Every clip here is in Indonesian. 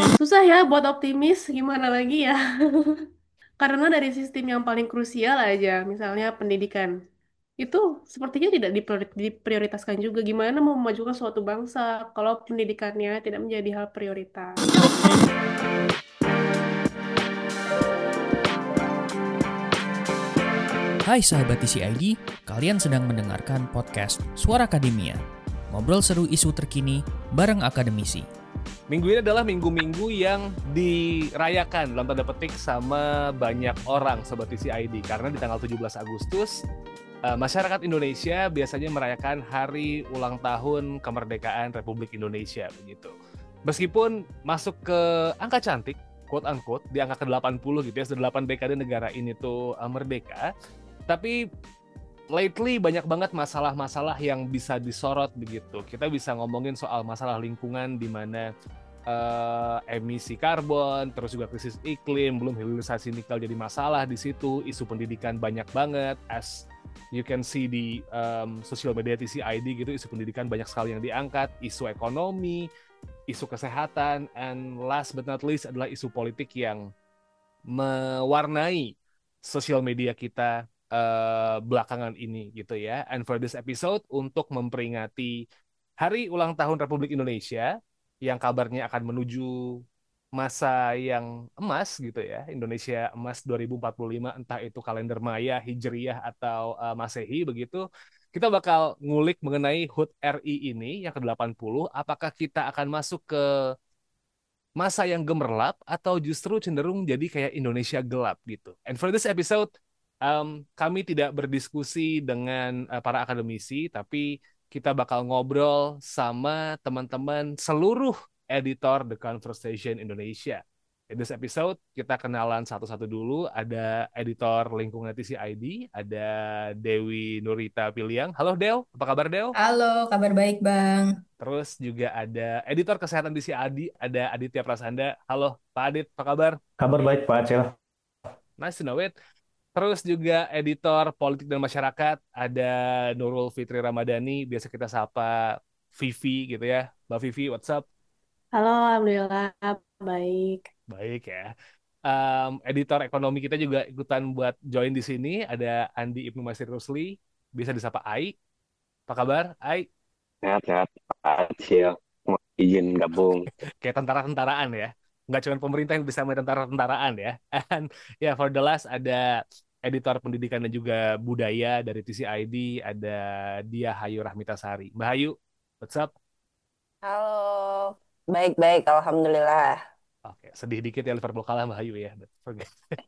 Susah ya buat optimis, gimana lagi ya? Karena dari sistem yang paling krusial aja, misalnya pendidikan, itu sepertinya tidak diprioritaskan juga. Gimana mau memajukan suatu bangsa kalau pendidikannya tidak menjadi hal prioritas? Hai sahabat TCID, kalian sedang mendengarkan podcast Suara Akademia. Ngobrol seru isu terkini bareng akademisi. Minggu ini adalah minggu-minggu yang dirayakan dalam tanda petik sama banyak orang Sobat TCID. Karena di tanggal 17 Agustus, masyarakat Indonesia biasanya merayakan hari ulang tahun kemerdekaan Republik Indonesia. Begitu. Meskipun masuk ke angka cantik, quote-unquote, di angka ke-80 gitu ya, sudah 8 dekade negara ini tuh merdeka. Tapi lately banyak banget masalah-masalah yang bisa disorot begitu. Kita bisa ngomongin soal masalah lingkungan di mana emisi karbon, terus juga krisis iklim, belum hilirisasi nikel jadi masalah di situ. Isu pendidikan banyak banget, as you can see di sosial media TCID gitu, isu pendidikan banyak sekali yang diangkat, isu ekonomi, isu kesehatan, and last but not least adalah isu politik yang mewarnai sosial media kita belakangan ini gitu ya. And for this episode untuk memperingati Hari Ulang Tahun Republik Indonesia yang kabarnya akan menuju masa yang emas gitu ya. Indonesia emas 2045, entah itu kalender Maya, Hijriyah atau Masehi begitu. Kita bakal ngulik mengenai HUT RI ini yang ke-80. Apakah kita akan masuk ke masa yang gemerlap atau justru cenderung jadi kayak Indonesia gelap gitu. And for this episode, kami tidak berdiskusi dengan para akademisi, tapi kita bakal ngobrol sama teman-teman seluruh editor The Conversation Indonesia. In this episode, kita kenalan satu-satu dulu. Ada editor lingkungan TCID, ada Dewi Nurita Piliang. Halo Dew, apa kabar Dew? Halo, kabar baik Bang. Terus juga ada editor kesehatan di CAD, ada Aditya Prasanda. Halo Pak Adit, apa kabar? Kabar baik Pak Acel. Nice to know it. Terus juga editor politik dan masyarakat, ada Nurul Fitri Ramadhani, biasa kita sapa Vivi gitu ya. Mbak Vivi, what's up? Halo, Alhamdulillah, baik. Baik ya. Editor ekonomi kita juga ikutan buat join di sini. Ada Andi Ibnu Masir Rusli, bisa disapa Ai. Apa kabar, Ai? Sehat-sehat Pak Acil, mau izin gabung. Kayak tentara-tentaraan ya. Nggak cuma pemerintah yang bisa main tentara-tentaraan ya. And ya, for the last ada editor pendidikan dan juga budaya dari TCID, ada Dia Hayu Rahmitasari. Mbak Hayu, what's up? Halo, baik-baik, Alhamdulillah. Oke, sedih dikit ya Liverpool kalah Mbak Hayu ya. Forget.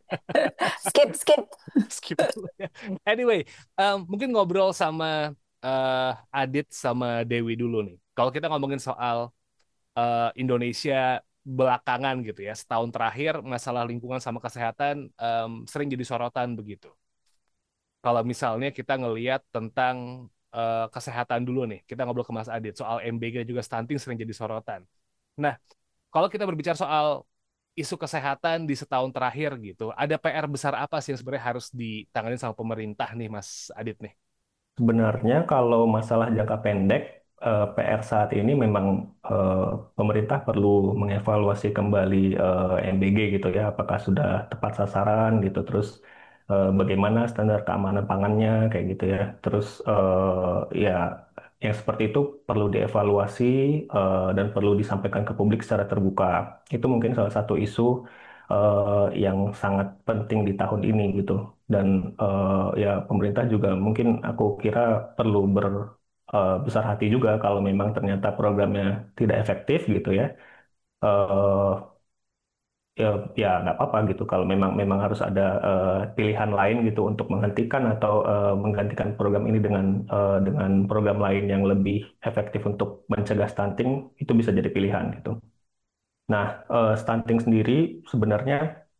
Skip. Skip dulu ya. Anyway, mungkin ngobrol sama Adit sama Dewi dulu nih. Kalau kita ngomongin soal Indonesia belakangan gitu ya, setahun terakhir masalah lingkungan sama kesehatan sering jadi sorotan begitu. Kalau misalnya kita ngelihat tentang kesehatan dulu nih, kita ngobrol ke Mas Adit soal MBG dan juga stunting sering jadi sorotan. Nah, kalau kita berbicara soal isu kesehatan di setahun terakhir gitu, ada PR besar apa sih yang sebenarnya harus ditangani sama pemerintah nih, Mas Adit nih? Sebenarnya kalau masalah jangka pendek, PR saat ini memang eh, pemerintah perlu mengevaluasi kembali MBG gitu ya, apakah sudah tepat sasaran gitu, terus bagaimana standar keamanan pangannya kayak gitu ya. Terus ya yang seperti itu perlu dievaluasi dan perlu disampaikan ke publik secara terbuka. Itu mungkin salah satu isu yang sangat penting di tahun ini gitu. Dan ya pemerintah juga mungkin aku kira perlu besar hati juga kalau memang ternyata programnya tidak efektif gitu ya. Eh, ya ya nggak apa-apa gitu kalau memang memang harus ada pilihan lain gitu untuk menghentikan atau menggantikan program ini dengan program lain yang lebih efektif untuk mencegah stunting itu bisa jadi pilihan gitu. Nah, stunting sendiri sebenarnya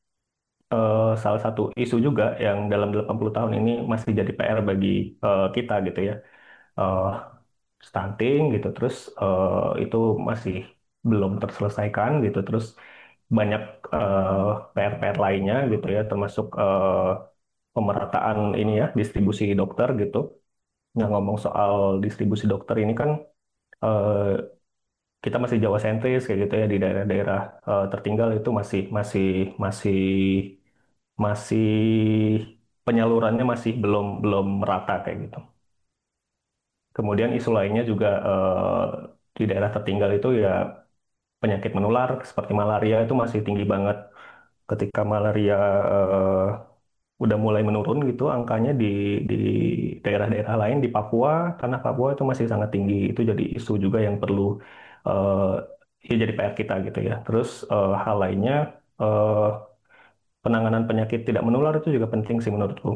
salah satu isu juga yang dalam 80 tahun ini masih jadi PR bagi kita gitu ya. Eh, Stunting gitu, terus itu masih belum terselesaikan gitu, terus banyak PR-PR lainnya gitu ya, termasuk pemerataan ini ya, distribusi dokter gitu. Nah, ngomong soal distribusi dokter ini kan eh, kita masih Jawa sentris kayak gitu ya, di daerah-daerah tertinggal itu masih masih masih masih penyalurannya masih belum belum merata kayak gitu. Kemudian isu lainnya juga di daerah tertinggal itu ya penyakit menular seperti malaria itu masih tinggi banget. Ketika malaria eh, udah mulai menurun gitu angkanya di daerah-daerah lain di Papua, tanah Papua itu masih sangat tinggi. Itu jadi isu juga yang perlu eh, ya jadi PR kita gitu ya. Terus hal lainnya eh, penanganan penyakit tidak menular itu juga penting sih menurutku.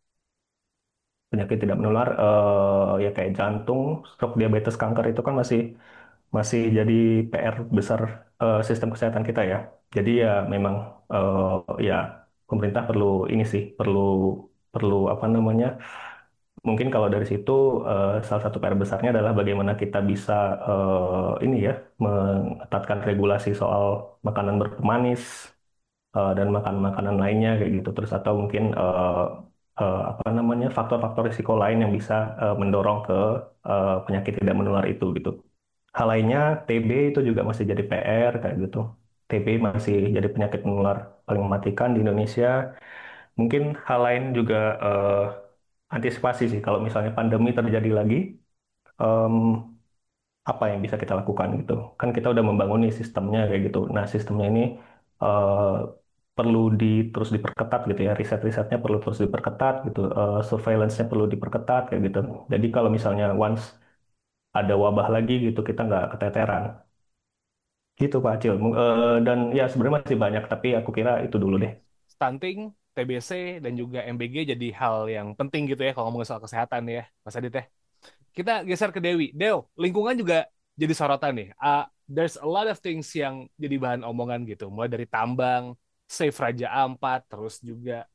Penyakit tidak menular ya kayak jantung, stroke, diabetes, kanker itu kan masih masih jadi PR besar sistem kesehatan kita ya. Jadi ya memang ya pemerintah perlu ini sih, perlu perlu apa namanya? Mungkin kalau dari situ salah satu PR besarnya adalah bagaimana kita bisa ini ya mengetatkan regulasi soal makanan berpemanis dan makanan-makanan lainnya kayak gitu. Terus atau mungkin apa namanya faktor-faktor risiko lain yang bisa mendorong ke penyakit tidak menular itu gitu. Hal lainnya, TB itu juga masih jadi PR kayak gitu. TB masih jadi penyakit menular paling mematikan di Indonesia. Mungkin hal lain juga antisipasi sih kalau misalnya pandemi terjadi lagi, em, apa yang bisa kita lakukan gitu. Kan kita udah membangun nih sistemnya kayak gitu. Nah, sistemnya ini eh, perlu terus diperketat gitu ya. Riset-risetnya perlu terus diperketat gitu. Surveillance-nya perlu diperketat kayak gitu. Jadi kalau misalnya once ada wabah lagi gitu, kita nggak keteteran. Gitu Pak Acil. Dan ya sebenarnya masih banyak, tapi aku kira itu dulu deh. Stunting, TBC, dan juga MBG jadi hal yang penting gitu ya kalau ngomongin soal kesehatan ya, Mas Adit ya. Kita geser ke Dewi. Dew, lingkungan juga jadi sorotan nih. There's a lot of things yang jadi bahan omongan gitu. Mulai dari tambang, Save Raja Ampat, terus juga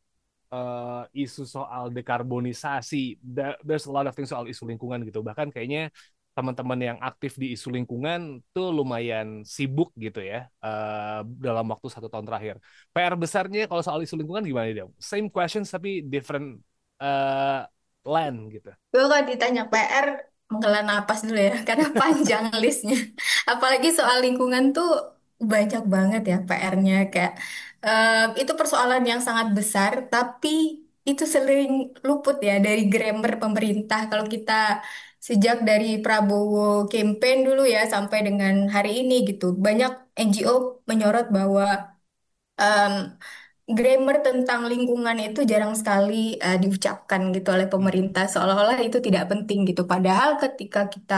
isu soal dekarbonisasi. There's a lot of things soal isu lingkungan gitu. Bahkan kayaknya teman-teman yang aktif di isu lingkungan tuh lumayan sibuk gitu ya dalam waktu 1 tahun terakhir. PR besarnya kalau soal isu lingkungan gimana dia? Same questions tapi different uh, land gitu. Gue kalau ditanya PR, menghela napas dulu ya, karena panjang listnya. Apalagi soal lingkungan tuh banyak banget ya PR-nya. Kayak itu persoalan yang sangat besar, tapi itu sering luput ya dari grammar pemerintah. Kalau kita sejak dari Prabowo campaign dulu ya sampai dengan hari ini gitu, banyak NGO menyorot bahwa em, grammar tentang lingkungan itu jarang sekali diucapkan gitu oleh pemerintah seolah-olah itu tidak penting gitu. Padahal ketika kita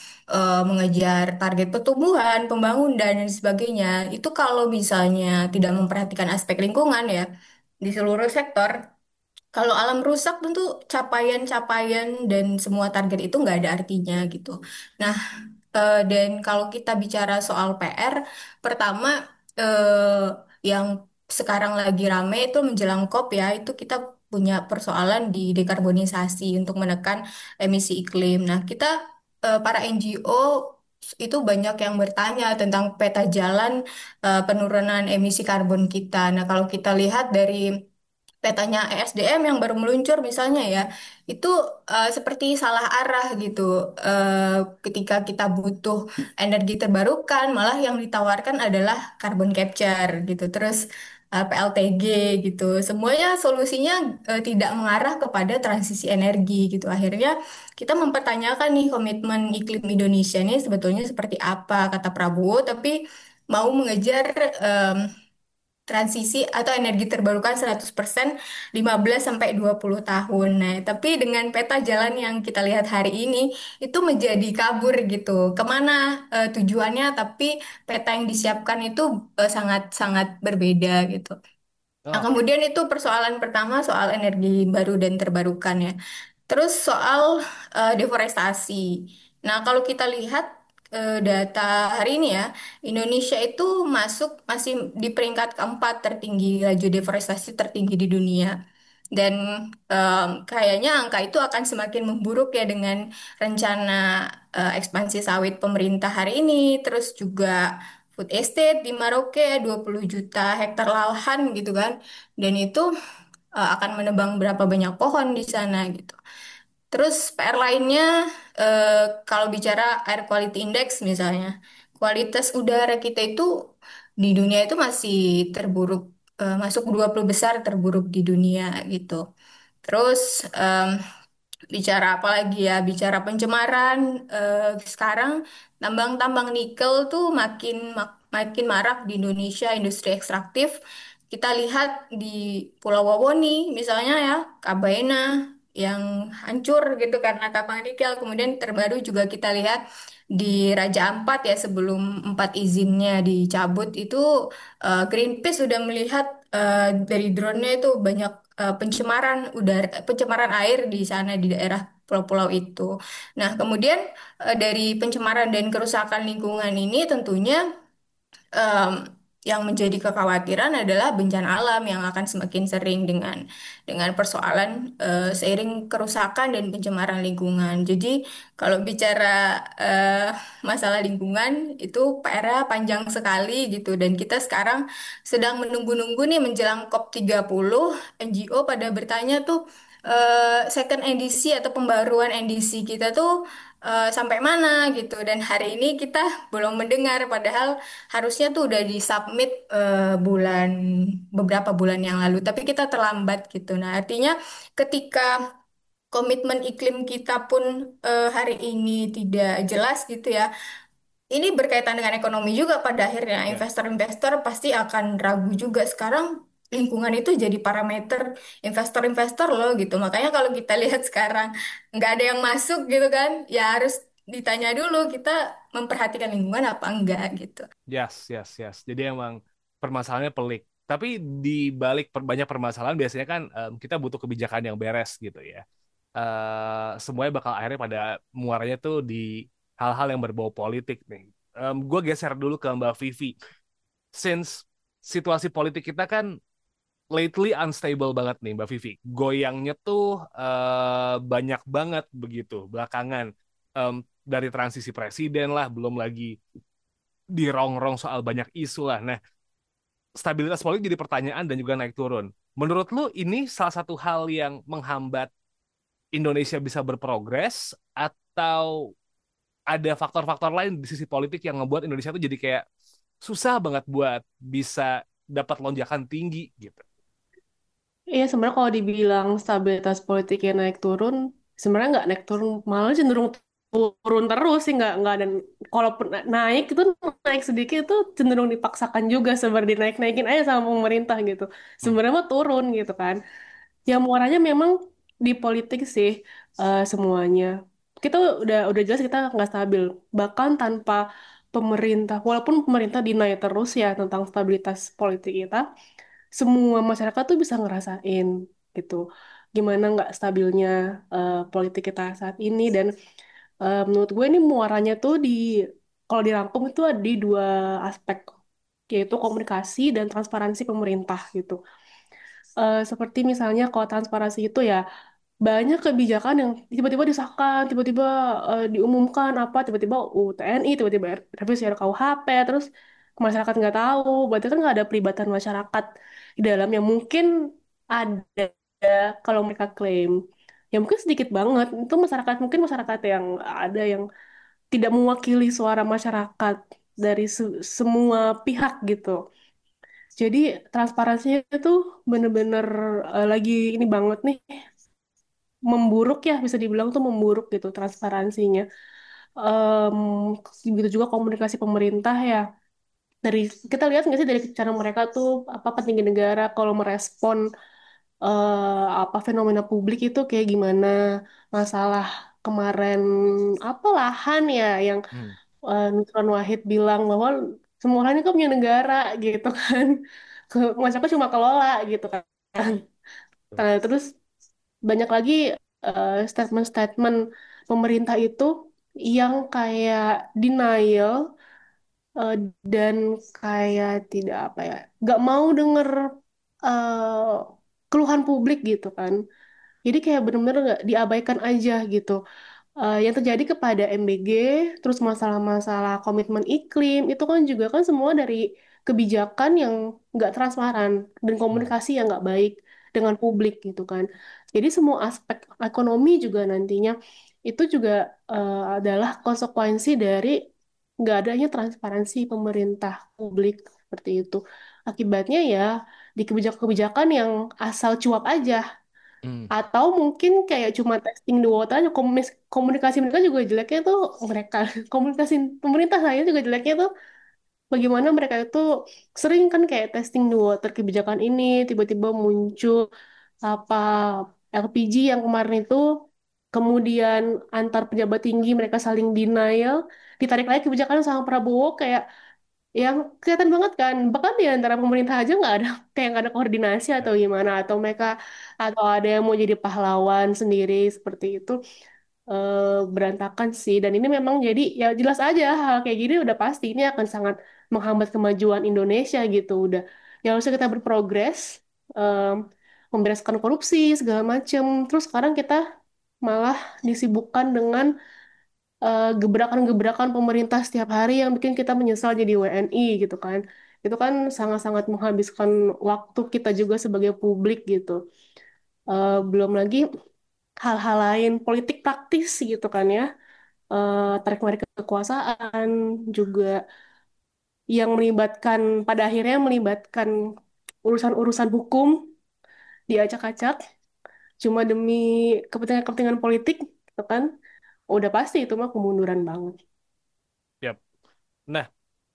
mengejar target pertumbuhan, pembangunan dan sebagainya, itu kalau misalnya tidak memperhatikan aspek lingkungan ya di seluruh sektor, kalau alam rusak tentu capaian-capaian dan semua target itu nggak ada artinya gitu. Nah, dan kalau kita bicara soal PR, pertama yang sekarang lagi rame itu menjelang COP ya, itu kita punya persoalan di dekarbonisasi untuk menekan emisi iklim. Nah, kita para NGO itu banyak yang bertanya tentang peta jalan penurunan emisi karbon kita. Nah, kalau kita lihat dari petanya ESDM yang baru meluncur misalnya ya, itu seperti salah arah gitu. Ketika kita butuh energi terbarukan, malah yang ditawarkan adalah carbon capture gitu. Terus PLTG gitu. Semuanya solusinya tidak mengarah kepada transisi energi gitu. Akhirnya kita mempertanyakan nih komitmen iklim Indonesia ini sebetulnya seperti apa kata Prabowo, tapi mau mengejar transisi atau energi terbarukan 100% 15 sampai 20 tahun. Nah, tapi dengan peta jalan yang kita lihat hari ini itu menjadi kabur gitu. Kemana tujuannya? Tapi peta yang disiapkan itu sangat-sangat berbeda gitu. Nah, Oke. kemudian itu persoalan pertama soal energi baru dan terbarukan ya. Terus soal deforestasi. Nah, kalau kita lihat data hari ini ya, Indonesia itu masih di peringkat keempat tertinggi laju deforestasi tertinggi di dunia. Dan kayaknya angka itu akan semakin memburuk ya dengan rencana ekspansi sawit pemerintah hari ini, terus juga food estate di Maroke 20 juta hektar lahan gitu kan. Dan itu akan menebang berapa banyak pohon di sana gitu. Terus PR lainnya, kalau bicara air quality index misalnya, kualitas udara kita itu di dunia itu masih terburuk, masuk 20 besar terburuk di dunia gitu. Terus bicara apa lagi ya? Bicara pencemaran, sekarang tambang-tambang nikel tuh makin marak di Indonesia, industri ekstraktif. Kita lihat di Pulau Wawoni, misalnya ya, Kabaena yang hancur gitu karena tambang nikel. Kemudian terbaru juga kita lihat di Raja Ampat ya, sebelum empat izinnya dicabut itu, Greenpeace sudah melihat dari drone-nya itu banyak pencemaran udara, pencemaran air di sana di daerah pulau-pulau itu. Nah, kemudian dari pencemaran dan kerusakan lingkungan ini tentunya em, yang menjadi kekhawatiran adalah bencana alam yang akan semakin sering dengan persoalan seiring kerusakan dan pencemaran lingkungan. Jadi kalau bicara masalah lingkungan itu PR-nya panjang sekali gitu, dan kita sekarang sedang menunggu-nunggu nih menjelang COP30. NGO pada bertanya tuh second edisi atau pembaruan edisi kita tuh sampai mana gitu, dan hari ini kita belum mendengar, padahal harusnya tuh udah disubmit beberapa bulan yang lalu, tapi kita terlambat gitu. Nah, artinya ketika komitmen iklim kita pun hari ini tidak jelas gitu ya, ini berkaitan dengan ekonomi juga pada akhirnya. Ya. Investor-investor pasti akan ragu juga. Sekarang lingkungan itu jadi parameter investor-investor loh gitu. Makanya kalau kita lihat sekarang nggak ada yang masuk gitu kan, ya harus ditanya dulu kita memperhatikan lingkungan apa enggak gitu. Yes, yes, yes. Jadi emang permasalahannya pelik. Tapi di balik banyak permasalahan biasanya kan kita butuh kebijakan yang beres gitu ya. Semuanya bakal akhirnya pada muaranya tuh di hal-hal yang berbau politik nih. Gue geser dulu ke Mbak Vivi. Since situasi politik kita kan lately unstable banget nih Mbak Vivi. Goyangnya tuh banyak banget begitu belakangan. Em, dari transisi presiden lah, belum lagi dirongrong soal banyak isu lah. Nah, stabilitas politik jadi pertanyaan dan juga naik turun. Menurut lu ini salah satu hal yang menghambat Indonesia bisa berprogres atau ada faktor-faktor lain di sisi politik yang ngebuat Indonesia tuh jadi kayak susah banget buat bisa dapat lonjakan tinggi gitu. Iya, sebenarnya kalau dibilang stabilitas politiknya naik turun, sebenarnya nggak naik turun, malah cenderung turun terus sih, nggak ada. Kalaupun naik itu naik sedikit itu cenderung dipaksakan juga seperti naik-naikin aja sama pemerintah gitu. Hmm. Sebenarnya mah turun gitu kan. Ya muaranya memang di politik sih, semuanya. Kita udah jelas kita nggak stabil. Bahkan tanpa pemerintah, walaupun pemerintah deny terus ya tentang stabilitas politik kita, semua masyarakat tuh bisa ngerasain gitu gimana nggak stabilnya politik kita saat ini. Dan menurut gue ini muaranya tuh kalau dirangkum itu ada di dua aspek, yaitu komunikasi dan transparansi pemerintah gitu. Seperti misalnya kalau transparansi itu ya banyak kebijakan yang tiba-tiba disahkan, tiba-tiba diumumkan apa, tiba-tiba TNI, tiba-tiba revisi RKUHP, terus masyarakat nggak tahu, berarti kan nggak ada pelibatan masyarakat di dalam yang mungkin ada kalau mereka klaim. Ya mungkin sedikit banget, itu masyarakat mungkin masyarakat yang ada yang tidak mewakili suara masyarakat dari semua pihak gitu. Jadi transparansinya itu bener-bener lagi ini banget nih, memburuk ya bisa dibilang tuh memburuk gitu transparansinya. Em, Begitu juga komunikasi pemerintah ya. Dari kita lihat nggak sih dari cara mereka tuh apa petinggi negara kalau merespon apa fenomena publik itu kayak gimana, masalah kemarin apa lahan ya yang Hmm. Nusron Wahid bilang bahwa semua lahan itu punya negara gitu kan. Masyarakat cuma kelola gitu kan. Tuh. Nah, terus banyak lagi statement-statement pemerintah itu yang kayak denial, eh, dan kayak tidak apa ya, nggak mau denger eh, keluhan publik gitu kan. Jadi kayak bener-bener nggak diabaikan aja gitu. Yang terjadi kepada MBG, terus masalah-masalah komitmen iklim, itu kan juga kan semua dari kebijakan yang nggak transparan dan Hmm. komunikasi yang nggak baik dengan publik gitu kan. Jadi semua aspek ekonomi juga nantinya itu juga adalah konsekuensi dari nggak adanya transparansi pemerintah publik seperti itu. Akibatnya ya di kebijakan-kebijakan yang asal cuap aja. Hmm. Atau mungkin kayak cuma testing the water aja, komunikasi mereka juga jeleknya tuh mereka komunikasi pemerintah saya juga jeleknya tuh bagaimana mereka itu sering kan kayak testing the water kebijakan ini tiba-tiba muncul apa LPG yang kemarin itu kemudian antar pejabat tinggi mereka saling denial ditarik lagi kebijakan sama Prabowo kayak yang kelihatan banget kan bahkan di antara pemerintah aja nggak ada kayak nggak ada koordinasi atau Ya. gimana atau mereka atau ada yang mau jadi pahlawan sendiri seperti itu berantakan sih dan ini memang jadi ya jelas aja hal kayak gini udah pasti ini akan sangat menghambat kemajuan Indonesia gitu udah ya harusnya kita berprogres em, membereskan korupsi segala macem terus sekarang kita malah disibukkan dengan gebrakan-gebrakan pemerintah setiap hari yang bikin kita menyesal jadi WNI gitu kan. Itu kan sangat-sangat menghabiskan waktu kita juga sebagai publik gitu. Belum lagi hal-hal lain politik praktis gitu kan ya. Tarik-menarik kekuasaan juga yang melibatkan pada akhirnya melibatkan urusan-urusan hukum diacak-acak cuma demi kepentingan-kepentingan politik gitu kan. Udah pasti itu mah kemunduran banget. Yap. Nah,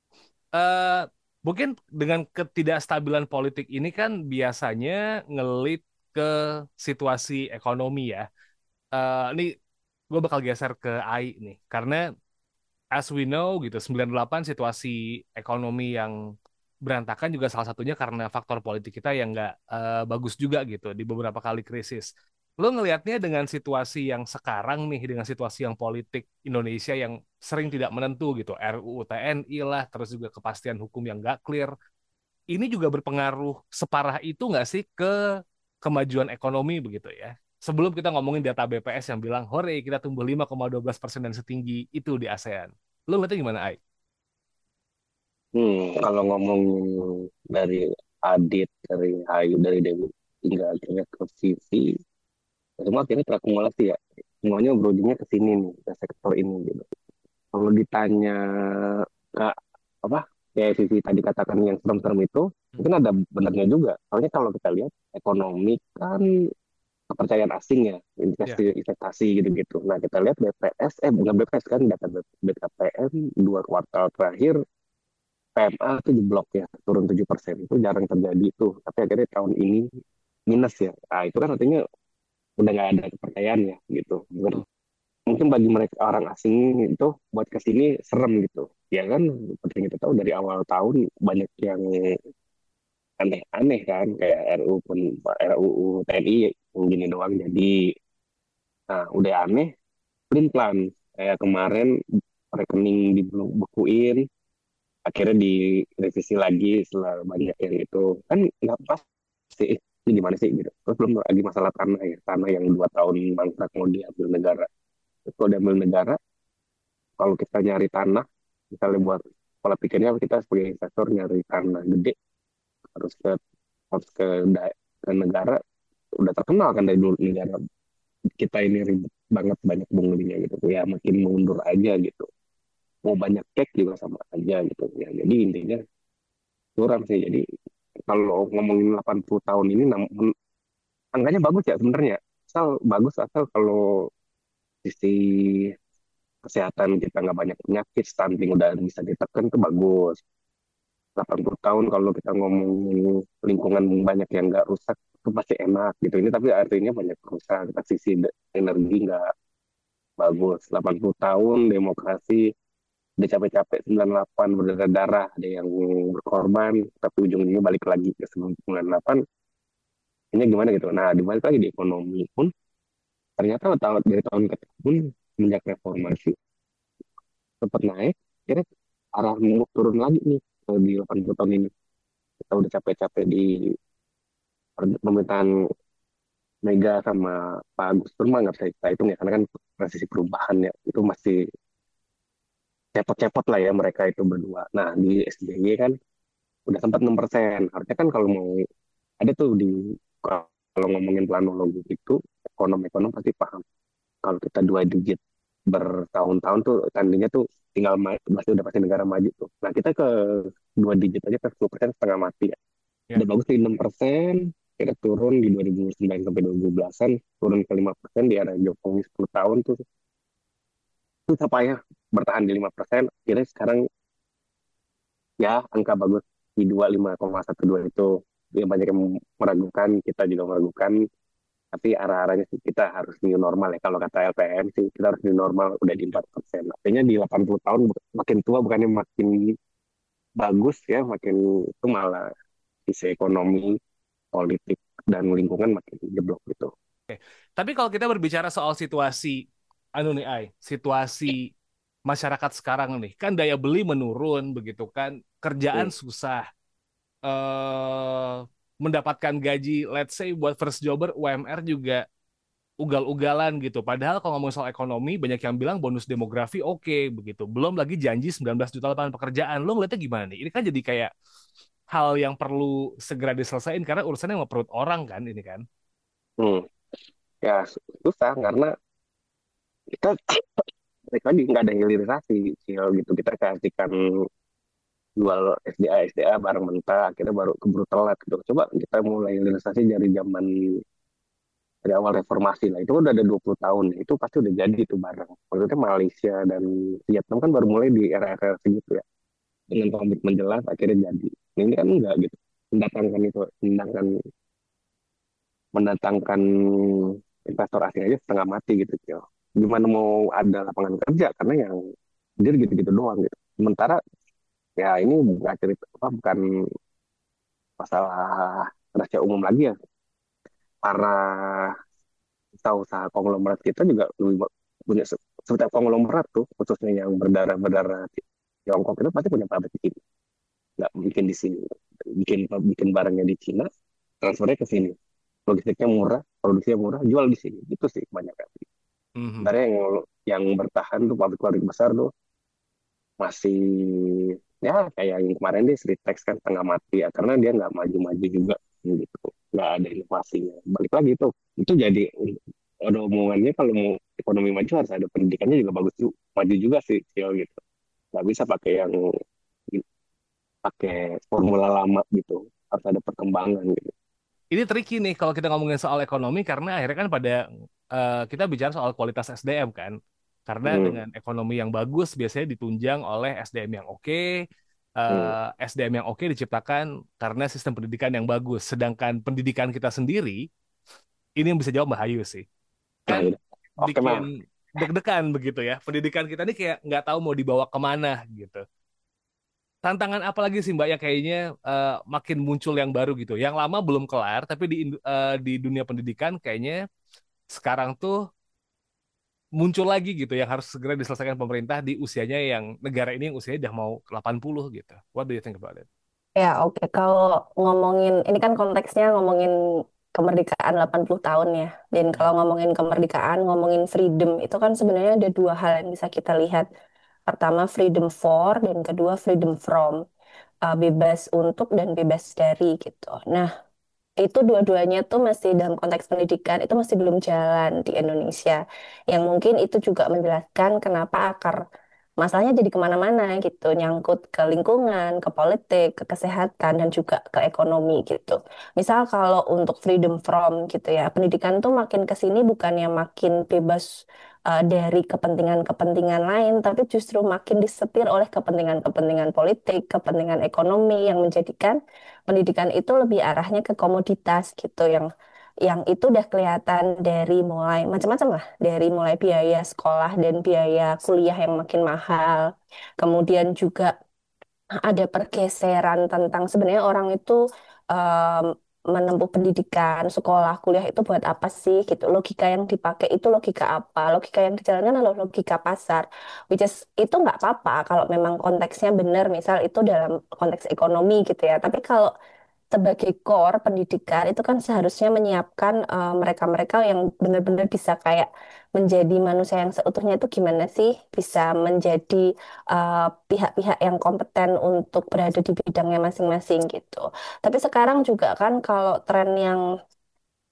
eh, mungkin dengan ketidakstabilan politik ini kan biasanya ngelit ke situasi ekonomi ya. Ini gue bakal geser ke AI nih, karena as we know gitu, 98 situasi ekonomi yang berantakan juga salah satunya karena faktor politik kita yang nggak bagus juga gitu di beberapa kali krisis. Lo ngelihatnya dengan situasi yang sekarang nih, dengan situasi yang politik Indonesia yang sering tidak menentu gitu, RUU TNI lah, terus juga kepastian hukum yang nggak clear, ini juga berpengaruh separah itu nggak sih ke kemajuan ekonomi begitu ya? Sebelum kita ngomongin data BPS yang bilang, hore kita tumbuh 5,12% dan setinggi itu di ASEAN. Lo ngeliatnya gimana, Ai? Kalau ngomong dari Adit, dari Ayu, dari Dewi hingga akhirnya ke Vivi, semua akhirnya terakumulasi ya. Semuanya berujungnya ke sini nih, ke sektor ini gitu. Kalau ditanya Kak, apa kayak Vivi tadi katakan yang term-term itu, mungkin ada benarnya juga. Soalnya kalau kita lihat ekonomi kan kepercayaan asing ya, Ya, investasi gitu-gitu. Nah, kita lihat BPS, bukan BPS kan, data BKPM 2 kuartal terakhir, PMA itu jeblok ya, turun 7%. Itu jarang terjadi tuh. Tapi akhirnya tahun ini minus ya. Nah, itu kan artinya udah nggak ada kepercayaan ya gitu. betul. Mungkin bagi mereka orang asing itu buat ke sini serem gitu. Ya kan, seperti yang kita tahu dari awal tahun banyak yang aneh-aneh kan, kayak RUU TNI yang gini doang jadi. Nah, udah aneh, pelin-pelan. Kayak kemarin rekening dibekuin, akhirnya direvisi lagi setelah banyak yang itu. Kan nggak pas sih, ini gimana sih gitu. Terus belum lagi masalah tanah ya, tanah yang 2 tahun mangkrak mau diambil negara. Terus kalau diambil negara, kalau kita nyari tanah, misalnya buat pola pikirnya kita sebagai investor nyari tanah gede, harus ke harus ke negara, udah terkenal kan dari dulu negara kita ini ribet banget banyak bunglinya gitu ya, makin mundur aja gitu, mau banyak cek juga sama aja gitu ya, jadi intinya kurang sih. Jadi kalau ngomongin 80 tahun ini angkanya bagus ya sebenarnya, asal bagus, asal kalau sisi kesehatan kita nggak banyak penyakit, stunting udah bisa ditekan tuh bagus. 80 tahun kalau kita ngomongin lingkungan banyak yang nggak rusak itu pasti enak gitu. Ini tapi artinya banyak rusak, sisi energi nggak bagus. 80 tahun demokrasi udah capek-capek, 98 berdarah-darah, ada yang berkorban, tapi ujung-ujungnya balik lagi ke 98. Ini gimana gitu. Nah, dibalik lagi di ekonomi pun ternyata dari tahun ke tahun semenjak reformasi sempat naik, kira arah turun lagi nih di 80 tahun ini. Kita udah capek-capek di pemerintahan Mega sama Pak Agus Purma, nggak bisa kita hitung ya, karena kan transisi perubahan ya, itu masih cepot-cepot lah ya mereka itu berdua. Nah, di SBY kan udah sempat 6%. Harusnya kan kalau mau ada tuh kalau ngomongin planologi itu, ekonom-ekonom pasti paham. Kalau kita 2 digit, bertahun-tahun tuh tandanya tuh tinggal udah pasti negara maju tuh. Nah kita ke 2 digit aja ke 10% setengah mati ya. Ya. Udah bagus di 6%, kita turun di 2009 sampai 2012-an, turun ke 5% di era Jokowi 10 tahun tuh susah payah bertahan di 5%. Akhirnya sekarang ya angka bagus di 25,12 itu. Ya banyak yang meragukan, kita juga meragukan, tapi arah-arahnya sih kita harus new normal ya. Kalau kata LPM sih kita harus new normal udah di 4%. Artinya di 80 tahun makin tua bukannya makin bagus ya, makin itu malah sisi ekonomi, politik, dan lingkungan makin jeblok gitu. Tapi kalau kita berbicara soal situasi anu nih situasi masyarakat sekarang nih, kan daya beli menurun begitu kan, kerjaan Hmm. susah, eh mendapatkan gaji, let's say buat first jobber UMR juga ugal-ugalan gitu. Padahal kalau ngomong soal ekonomi, banyak yang bilang bonus demografi oke begitu. Belum lagi janji 19 juta lapangan pekerjaan. Lo ngeliatnya gimana nih? Ini kan jadi kayak hal yang perlu segera diselesaikan karena urusannya sama perut orang kan ini kan. Hmm. Ya susah karena kita tadi nggak ada hilirisasi sih gitu, kita kasihkan jual SDA barang mentah akhirnya baru keburu telat gitu. Coba kita mulai hilirisasi dari zaman dari awal reformasi lah, itu udah ada 20 tahun itu pasti udah jadi itu barang. Maksudnya Malaysia dan Vietnam kan baru mulai di era-era segitu ya, dengan komitmen jelas akhirnya jadi. Nah, ini kan enggak gitu, mendatangkan itu mendatangkan investor asing aja setengah mati gitu Cil. Gimana mau ada lapangan kerja karena yang dia gitu-gitu doang gitu. Sementara ya ini bukan cerita apa, bukan masalah rahasia umum lagi ya. Para usaha konglomerat kita juga lebih punya setiap konglomerat tuh khususnya yang berdarah-berdarah Tiongkok itu pasti punya pabrik di sini. Nggak bikin di sini. Bikin bikin barangnya di Cina, transfernya ke sini. Logistiknya murah, produksinya murah, jual di sini. Itu sih banyak kan. Mhm. Sebenarnya yang bertahan tuh pabrik-pabrik besar tuh masih ya kayak yang kemarin deh Sritex kan setengah mati ya karena dia nggak maju-maju juga gitu, nggak ada inovasinya. Balik lagi tuh itu jadi ada omongannya kalau mau ekonomi maju harus ada pendidikannya juga bagus juga, maju juga sih Cio, gitu. Nggak bisa pakai yang pakai formula lama gitu, harus ada perkembangan gitu. Ini tricky nih kalau kita ngomongin soal ekonomi karena akhirnya kan pada kita bicara soal kualitas SDM kan. Karena Hmm, dengan ekonomi yang bagus biasanya ditunjang oleh SDM yang oke. hmm. SDM yang oke diciptakan karena sistem pendidikan yang bagus. Sedangkan pendidikan kita sendiri ini yang bisa jawab Mbak Hayu sih. Nah Kan gitu. Oke bikin mah. deg-degan begitu ya. Pendidikan kita ini kayak nggak tahu mau dibawa kemana gitu. Tantangan apa lagi sih Mbak yang kayaknya makin muncul yang baru gitu. Yang lama belum kelar, tapi di dunia pendidikan kayaknya sekarang tuh muncul lagi gitu yang harus segera diselesaikan pemerintah di usianya yang negara ini yang usianya udah mau 80 gitu. What do you think about it? Ya, oke. Kalau ngomongin, ini kan konteksnya ngomongin kemerdekaan 80 tahun ya. Dan kalau Hmm. ngomongin kemerdekaan, ngomongin freedom, itu kan sebenarnya ada dua hal yang bisa kita lihat. Pertama, freedom for, dan kedua, freedom from. Bebas untuk dan bebas dari gitu. Nah, itu dua-duanya tuh masih dalam konteks pendidikan, itu masih belum jalan di Indonesia. Yang mungkin itu juga menjelaskan kenapa akar masalahnya jadi kemana-mana gitu, nyangkut ke lingkungan, ke politik, ke kesehatan, dan juga ke ekonomi gitu. Misal kalau untuk freedom from gitu ya, pendidikan tuh makin ke sini bukannya makin bebas dari kepentingan-kepentingan lain, tapi justru makin disetir oleh kepentingan-kepentingan politik, kepentingan ekonomi yang menjadikan pendidikan itu lebih arahnya ke komoditas gitu yang itu udah kelihatan dari mulai macam-macam lah, dari mulai biaya sekolah dan biaya kuliah yang makin mahal. Kemudian juga ada pergeseran tentang sebenarnya orang itu em, menempuh pendidikan, sekolah, kuliah itu buat apa sih gitu. Logika yang dipakai itu logika apa? Logika yang dijalankan adalah logika pasar. Which is itu nggak apa-apa kalau memang konteksnya benar, misal itu dalam konteks ekonomi gitu ya. Tapi kalau sebagai core pendidikan itu kan seharusnya menyiapkan mereka-mereka yang benar-benar bisa kayak menjadi manusia yang seutuhnya itu gimana sih bisa menjadi pihak-pihak yang kompeten untuk berada di bidangnya masing-masing gitu. Tapi sekarang juga kan kalau tren yang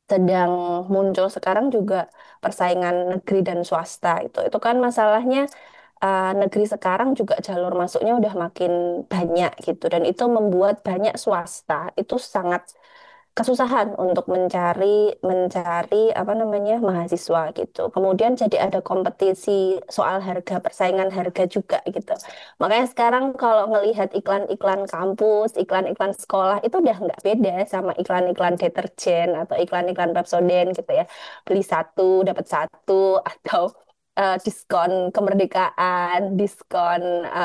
sedang muncul sekarang juga persaingan negeri dan swasta itu kan masalahnya negeri sekarang juga jalur masuknya udah makin banyak gitu dan itu membuat banyak swasta itu sangat kesusahan untuk mencari mencari apa namanya mahasiswa gitu. Kemudian jadi ada kompetisi soal harga, persaingan harga juga gitu. Makanya sekarang kalau ngelihat iklan-iklan kampus, iklan-iklan sekolah itu udah nggak beda sama iklan-iklan deterjen atau iklan-iklan Pepsodent gitu ya. Beli satu dapat satu atau diskon kemerdekaan, diskon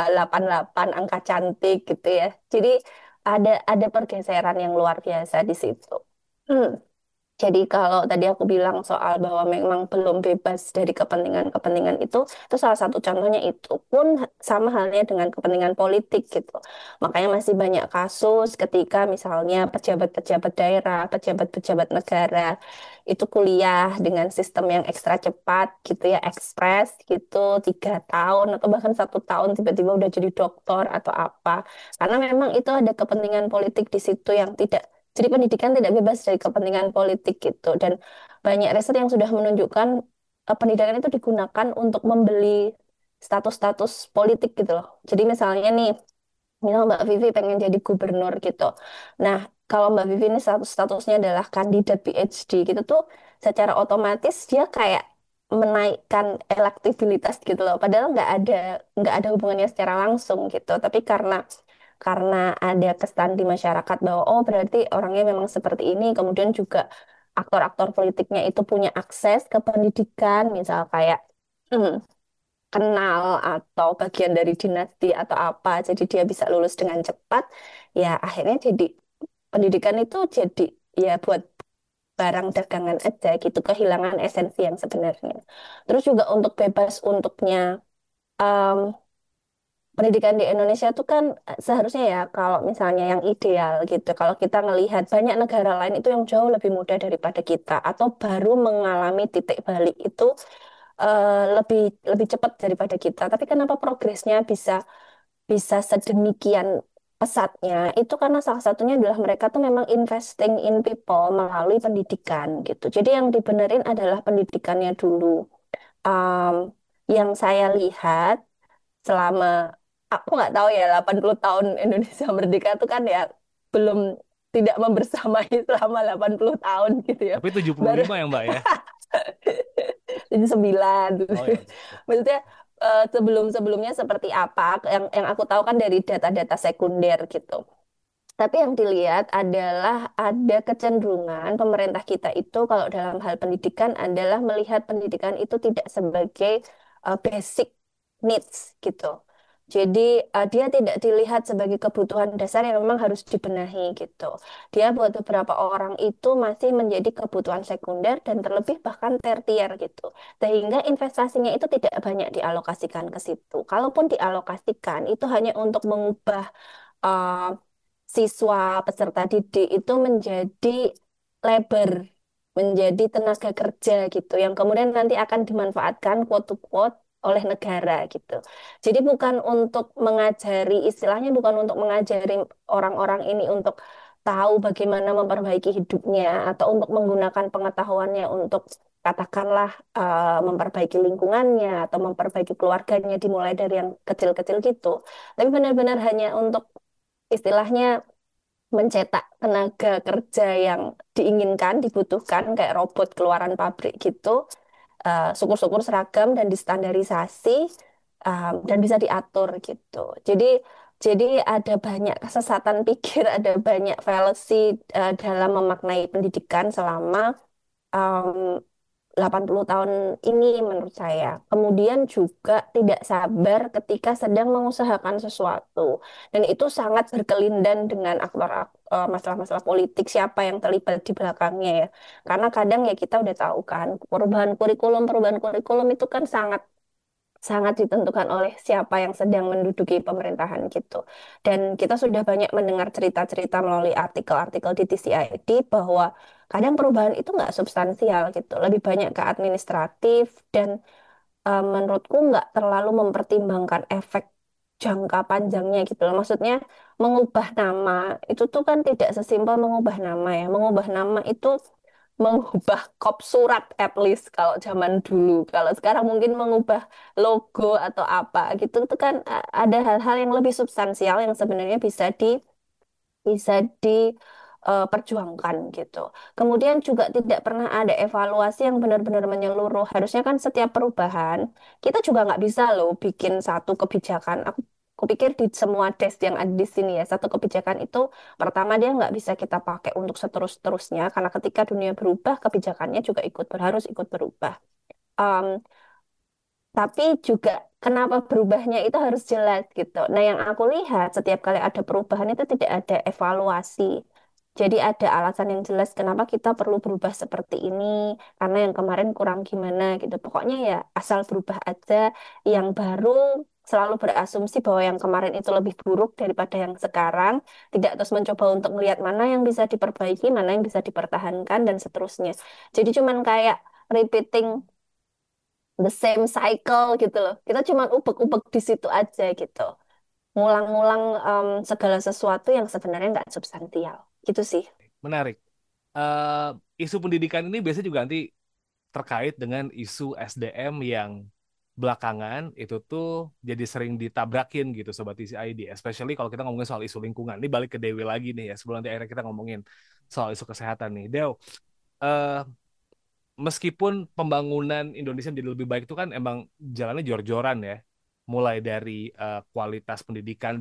88 angka cantik gitu ya. Jadi ada pergeseran yang luar biasa di situ. Hmm. Jadi kalau tadi aku bilang soal bahwa memang belum bebas dari kepentingan-kepentingan itu salah satu contohnya itu pun sama halnya dengan kepentingan politik gitu. Makanya masih banyak kasus ketika misalnya pejabat-pejabat daerah, pejabat-pejabat negara itu kuliah dengan sistem yang ekstra cepat gitu ya, ekspres gitu, 3 tahun atau bahkan 1 tahun tiba-tiba udah jadi doktor atau apa. Karena memang itu ada kepentingan politik di situ yang tidak jadi pendidikan tidak bebas dari kepentingan politik gitu. Dan banyak riset yang sudah menunjukkan pendidikan itu digunakan untuk membeli status-status politik gitu loh. Jadi misalnya nih, misal Mbak Vivi pengen jadi gubernur gitu. Nah, kalau Mbak Vivi ini statusnya adalah kandidat PhD gitu tuh, secara otomatis dia kayak menaikkan elektabilitas gitu loh. Padahal nggak ada hubungannya secara langsung gitu. Tapi karena ada kesan di masyarakat bahwa oh berarti orangnya memang seperti ini, kemudian juga aktor-aktor politiknya itu punya akses ke pendidikan, misal kayak hmm, kenal atau bagian dari dinasti atau apa, jadi dia bisa lulus dengan cepat, ya akhirnya jadi pendidikan itu jadi ya buat barang dagangan aja gitu, kehilangan esensi yang sebenarnya. Terus juga untuk bebas untuknya pendidikan di Indonesia itu kan seharusnya ya kalau misalnya yang ideal gitu. Kalau kita ngelihat banyak negara lain itu yang jauh lebih mudah daripada kita atau baru mengalami titik balik itu lebih lebih cepat daripada kita. Tapi kenapa progresnya bisa bisa sedemikian pesatnya? Itu karena salah satunya adalah mereka tuh memang investing in people melalui pendidikan gitu. Jadi yang dibenerin adalah pendidikannya dulu. Um, yang saya lihat selama aku nggak tahu ya 80 tahun Indonesia merdeka itu kan ya belum tidak membersamai selama 80 tahun gitu ya. Tapi 75 Baru ya Mbak ya. 79. Oh ya. Oke. Maksudnya sebelum-sebelumnya seperti apa yang aku tahu kan dari data-data sekunder gitu. Tapi yang dilihat adalah ada kecenderungan pemerintah kita itu kalau dalam hal pendidikan adalah melihat pendidikan itu tidak sebagai basic needs gitu. Jadi dia tidak dilihat sebagai kebutuhan dasar yang memang harus dibenahi gitu. Dia buat beberapa orang itu masih menjadi kebutuhan sekunder dan terlebih bahkan tertier gitu. Sehingga investasinya itu tidak banyak dialokasikan ke situ. Kalaupun dialokasikan itu hanya untuk mengubah eh, siswa peserta didik itu menjadi labor, menjadi tenaga kerja gitu, yang kemudian nanti akan dimanfaatkan quote to quote oleh negara gitu. Jadi bukan untuk mengajari, istilahnya bukan untuk mengajari orang-orang ini untuk tahu bagaimana memperbaiki hidupnya atau untuk menggunakan pengetahuannya untuk katakanlah memperbaiki lingkungannya atau memperbaiki keluarganya dimulai dari yang kecil-kecil gitu. Tapi benar-benar hanya untuk istilahnya mencetak tenaga kerja yang diinginkan, dibutuhkan kayak robot keluaran pabrik gitu, syukur-syukur seragam dan distandarisasi dan bisa diatur gitu. Jadi ada banyak kesesatan pikir, ada banyak fallacy dalam memaknai pendidikan selama um, 80 tahun ini menurut saya. Kemudian juga tidak sabar ketika sedang mengusahakan sesuatu. Dan itu sangat berkelindan dengan masalah-masalah politik, siapa yang terlibat di belakangnya ya. Karena kadang ya kita udah tahu kan, perubahan kurikulum itu kan sangat sangat ditentukan oleh siapa yang sedang menduduki pemerintahan gitu. Dan kita sudah banyak mendengar cerita-cerita melalui artikel-artikel di TCID bahwa kadang perubahan itu nggak substansial gitu, lebih banyak ke administratif dan menurutku nggak terlalu mempertimbangkan efek jangka panjangnya gitu loh. Maksudnya mengubah nama itu tuh kan tidak sesimpel mengubah nama ya. Mengubah nama itu mengubah kop surat at least kalau zaman dulu. Kalau sekarang mungkin mengubah logo atau apa gitu itu kan ada hal-hal yang lebih substansial yang sebenarnya bisa perjuangkan gitu. Kemudian juga tidak pernah ada evaluasi yang benar-benar menyeluruh. Harusnya kan setiap perubahan kita juga nggak bisa loh bikin satu kebijakan. Aku pikir di semua desk yang ada di sini ya, satu kebijakan itu pertama dia nggak bisa kita pakai untuk seterus-terusnya karena ketika dunia berubah, kebijakannya juga harus ikut berubah. Um, tapi juga kenapa berubahnya itu harus jelas gitu. Nah, yang aku lihat setiap kali ada perubahan itu tidak ada evaluasi. Jadi ada alasan yang jelas kenapa kita perlu berubah seperti ini, karena yang kemarin kurang gimana gitu. Pokoknya ya asal berubah aja, yang baru selalu berasumsi bahwa yang kemarin itu lebih buruk daripada yang sekarang, tidak terus mencoba untuk melihat mana yang bisa diperbaiki, mana yang bisa dipertahankan, dan seterusnya. Jadi cuman kayak repeating the same cycle gitu loh. Kita cuma ubek-ubek di situ aja gitu. Ngulang-ngulang segala sesuatu yang sebenarnya nggak substansial. Gitu sih. Menarik. Eh, Isu pendidikan ini biasanya juga nanti terkait dengan isu SDM yang belakangan itu tuh jadi sering ditabrakin gitu Sobat TCID. Especially kalau kita ngomongin soal isu lingkungan. Ini balik ke Dewi lagi nih ya, sebelum nanti akhirnya kita ngomongin soal isu kesehatan nih. Dew, eh, meskipun pembangunan Indonesia menjadi lebih baik itu kan emang jalannya jor-joran ya. Mulai dari kualitas pendidikan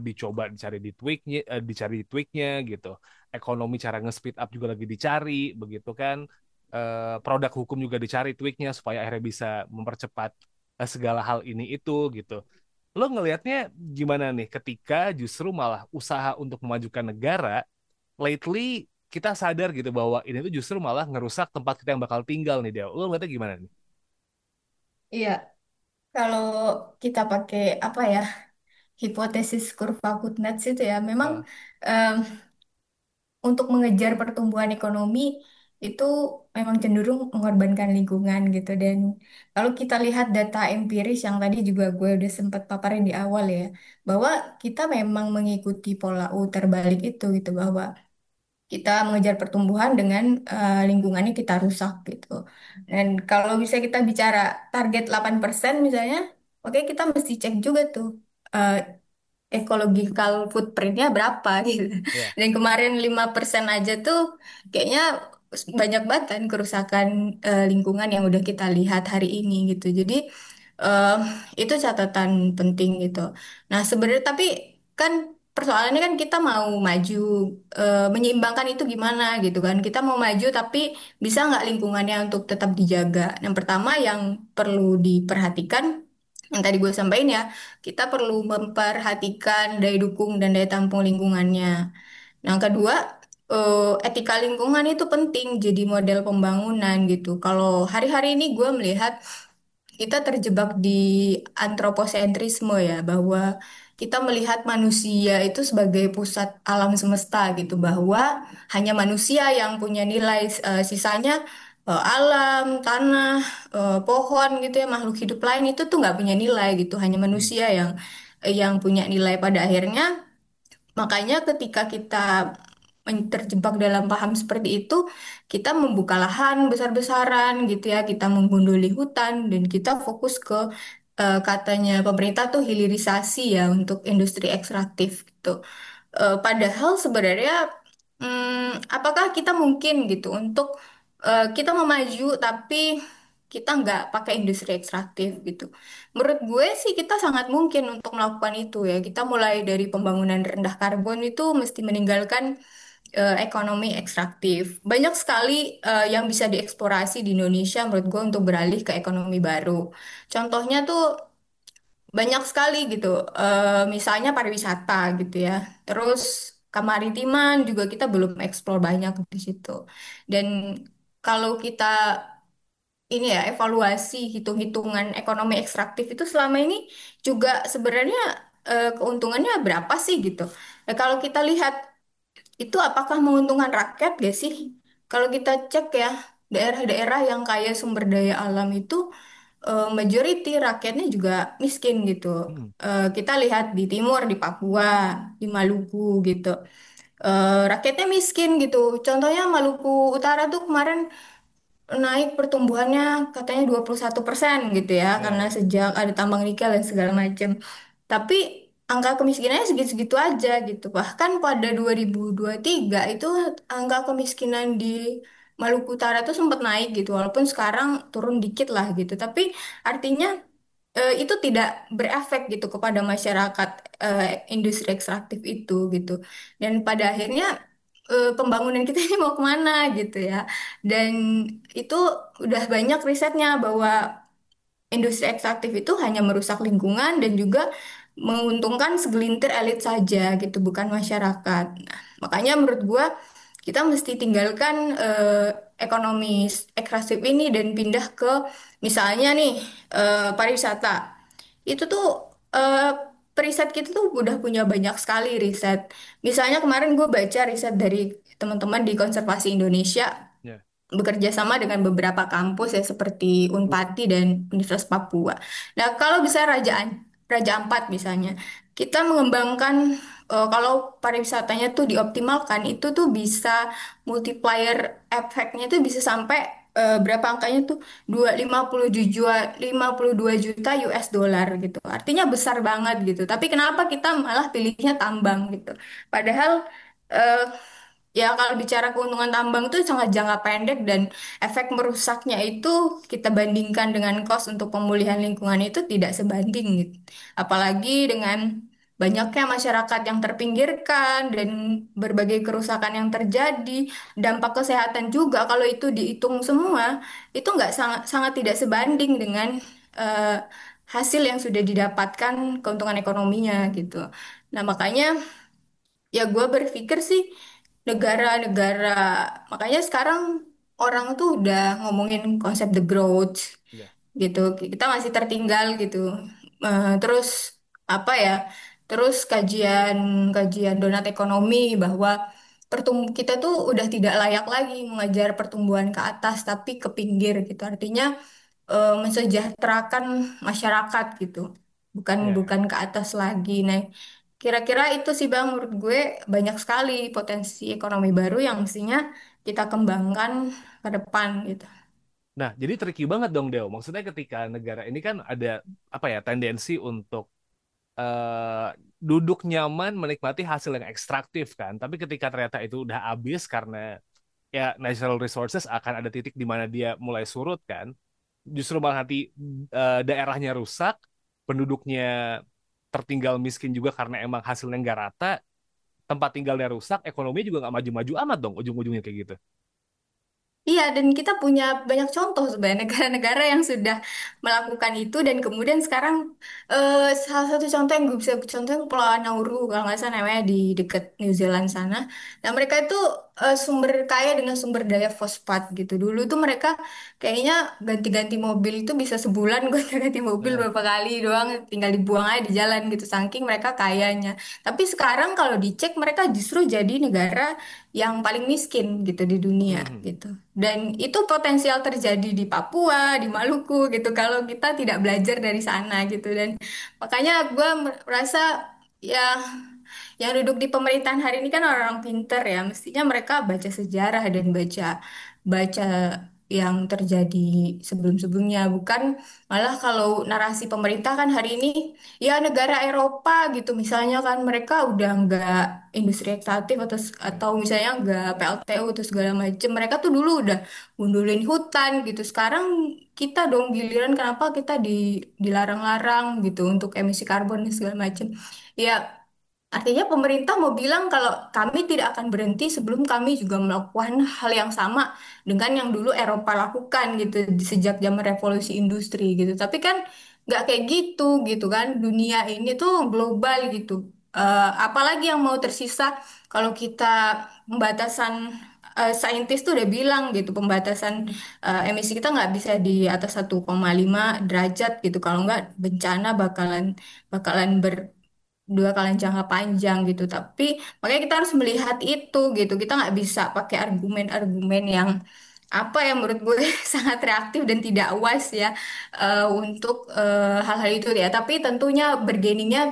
dicari di tweaknya gitu. Ekonomi cara nge-speed up juga lagi dicari begitu kan. Produk hukum juga dicari tweaknya supaya akhirnya bisa mempercepat segala hal ini itu gitu. Lo ngelihatnya gimana nih ketika justru malah usaha untuk memajukan negara lately kita sadar gitu bahwa ini tuh justru malah ngerusak tempat kita yang bakal tinggal nih Del. Lo ngeliatnya gimana nih? Iya, kalau kita pakai apa ya, hipotesis kurva Kuznets itu ya, memang Heeh. em, untuk mengejar pertumbuhan ekonomi itu memang cenderung mengorbankan lingkungan gitu. Dan kalau kita lihat data empiris yang tadi juga gue udah sempat paparin di awal ya, bahwa kita memang mengikuti pola terbalik itu gitu, bahwa kita mengejar pertumbuhan dengan lingkungannya kita rusak gitu. Dan kalau bisa kita bicara target 8% misalnya, oke kita mesti cek juga tuh eh, ecological footprintnya berapa gitu. Ya. Dan kemarin 5% aja tuh kayaknya banyak banget kan kerusakan lingkungan yang udah kita lihat hari ini gitu. Jadi eh, itu catatan penting gitu. Nah sebenarnya tapi kan persoalannya kan kita mau maju, menyeimbangkan itu gimana gitu kan. Kita mau maju tapi bisa nggak lingkungannya untuk tetap dijaga. Yang pertama yang perlu diperhatikan yang tadi gue sampaikan ya, kita perlu memperhatikan daya dukung dan daya tampung lingkungannya. Nah, yang kedua, etika lingkungan itu penting jadi model pembangunan gitu. Kalau hari-hari ini gue melihat kita terjebak di antroposentrisme ya, bahwa kita melihat manusia itu sebagai pusat alam semesta gitu, bahwa hanya manusia yang punya nilai, sisanya alam, tanah, pohon gitu ya, makhluk hidup lain itu tuh nggak punya nilai gitu, hanya Hmm. manusia yang punya nilai pada akhirnya. Makanya ketika kita terjebak dalam paham seperti itu, kita membuka lahan besar-besaran gitu ya, kita menggunduli hutan dan kita fokus ke katanya pemerintah tuh hilirisasi ya untuk industri ekstraktif gitu. Padahal sebenarnya apakah kita mungkin gitu untuk kita mau maju tapi kita nggak pakai industri ekstraktif gitu. Menurut gue sih kita sangat mungkin untuk melakukan itu ya. Kita mulai dari pembangunan rendah karbon itu mesti meninggalkan ekonomi ekstraktif. Banyak sekali yang bisa dieksplorasi di Indonesia menurut gue untuk beralih ke ekonomi baru. Contohnya tuh banyak sekali gitu. Misalnya pariwisata gitu ya. Terus kemaritiman juga kita belum eksplor banyak di situ. Dan kalau kita ini ya evaluasi hitung-hitungan ekonomi ekstraktif itu selama ini juga sebenarnya keuntungannya berapa sih gitu. Nah, kalau kita lihat itu apakah menguntungkan rakyat gak sih? Kalau kita cek ya daerah-daerah yang kaya sumber daya alam itu majority rakyatnya juga miskin gitu. Hmm. Kita lihat di timur, di Papua, di Maluku gitu. Rakyatnya miskin gitu. Contohnya Maluku Utara tuh kemarin naik pertumbuhannya katanya 21% gitu ya, karena Ya. sejak ada tambang nikel dan segala macam. Tapi angka kemiskinannya segitu-segitu aja gitu. Bahkan pada 2023 itu angka kemiskinan di Maluku Utara itu sempat naik gitu, walaupun sekarang turun dikit lah gitu. Tapi artinya itu tidak berefek gitu kepada masyarakat industri ekstraktif itu gitu. Dan pada akhirnya pembangunan kita ini mau kemana gitu ya. Dan itu udah banyak risetnya bahwa industri ekstraktif itu hanya merusak lingkungan dan juga menguntungkan segelintir elit saja gitu, bukan masyarakat. Nah, makanya menurut gua kita mesti tinggalkan ekonomi ekstraktif ini dan pindah ke misalnya nih pariwisata. Itu tuh periset kita tuh udah punya banyak sekali riset. Misalnya kemarin gue baca riset dari teman-teman di Konservasi Indonesia Ya. bekerja sama dengan beberapa kampus ya seperti Unpati dan Universitas Papua. Nah, kalau bisa Raja Ampat misalnya, kita mengembangkan kalau pariwisatanya tuh dioptimalkan itu tuh bisa multiplier efeknya tuh bisa sampai berapa angkanya tuh 52 juta US dollar gitu. Artinya besar banget gitu. Tapi kenapa kita malah pilihnya tambang gitu? Padahal eh, ya, kalau bicara keuntungan tambang itu sangat jangka pendek dan efek merusaknya itu kita bandingkan dengan kos untuk pemulihan lingkungan itu tidak sebanding gitu. Apalagi dengan banyaknya masyarakat yang terpinggirkan dan berbagai kerusakan yang terjadi, dampak kesehatan juga kalau itu dihitung semua itu nggak sangat sangat tidak sebanding dengan eh, hasil yang sudah didapatkan keuntungan ekonominya gitu. Nah, makanya ya gue berpikir sih negara-negara, makanya sekarang orang tuh udah ngomongin konsep the growth Ya. gitu. Kita masih tertinggal gitu. Terus apa ya? Terus kajian donat ekonomi bahwa kita tuh udah tidak layak lagi mengajar pertumbuhan ke atas tapi ke pinggir gitu. Artinya mensejahterakan masyarakat gitu, bukan Ya. bukan ke atas lagi. Nah, kira-kira itu sih Bang, menurut gue banyak sekali potensi ekonomi baru yang mestinya kita kembangkan ke depan gitu. Nah, jadi tricky banget dong, Deo. Maksudnya ketika negara ini kan ada apa ya tendensi untuk eh, duduk nyaman menikmati hasil yang ekstraktif kan. Tapi ketika ternyata itu udah habis karena ya natural resources akan ada titik di mana dia mulai surut kan. Justru malah nanti daerahnya rusak, penduduknya tertinggal miskin juga karena emang hasilnya nggak rata, tempat tinggalnya rusak, ekonomi juga nggak maju-maju amat dong ujung-ujungnya kayak gitu. Iya, dan kita punya banyak contoh sebenarnya negara-negara yang sudah melakukan itu dan kemudian sekarang salah satu contoh yang gue bisa contoh Pulau Nauru kalau nggak salah namanya di dekat New Zealand sana. Nah, mereka itu sumber kaya dengan sumber daya fosfat gitu. Dulu tuh mereka kayaknya ganti-ganti mobil itu bisa sebulan ganti-ganti mobil Nah, berapa kali doang, tinggal dibuang aja di jalan gitu saking mereka kayanya. Tapi sekarang kalau dicek mereka justru jadi negara yang paling miskin gitu di dunia mhm. gitu. Dan itu potensial terjadi di Papua, di Maluku gitu kalau kita tidak belajar dari sana gitu. Dan makanya gue merasa ya yang duduk di pemerintahan hari ini kan orang pinter ya, mestinya mereka baca sejarah dan baca baca yang terjadi sebelum-sebelumnya, bukan malah kalau narasi pemerintah kan hari ini ya negara Eropa gitu misalnya kan mereka udah nggak industri ekstraktif atau misalnya nggak PLTU atau segala macam, mereka tuh dulu udah gundulin hutan gitu, sekarang kita dong giliran kenapa kita dilarang-larang gitu untuk emisi karbon dan segala macam ya. Artinya pemerintah mau bilang kalau kami tidak akan berhenti sebelum kami juga melakukan hal yang sama dengan yang dulu Eropa lakukan gitu sejak zaman revolusi industri gitu. Tapi kan nggak kayak gitu gitu kan. Dunia ini tuh global gitu. Apalagi yang mau tersisa kalau kita pembatasan saintis tuh udah bilang gitu pembatasan emisi kita nggak bisa di atas 1,5 derajat gitu. Kalau nggak bencana bakalan bakalan dua kali jangka panjang gitu. Tapi makanya kita harus melihat itu gitu. Kita nggak bisa pakai argumen-argumen yang apa ya menurut gue sangat reaktif dan tidak wise ya untuk hal-hal itu ya. Tapi tentunya bergeningnya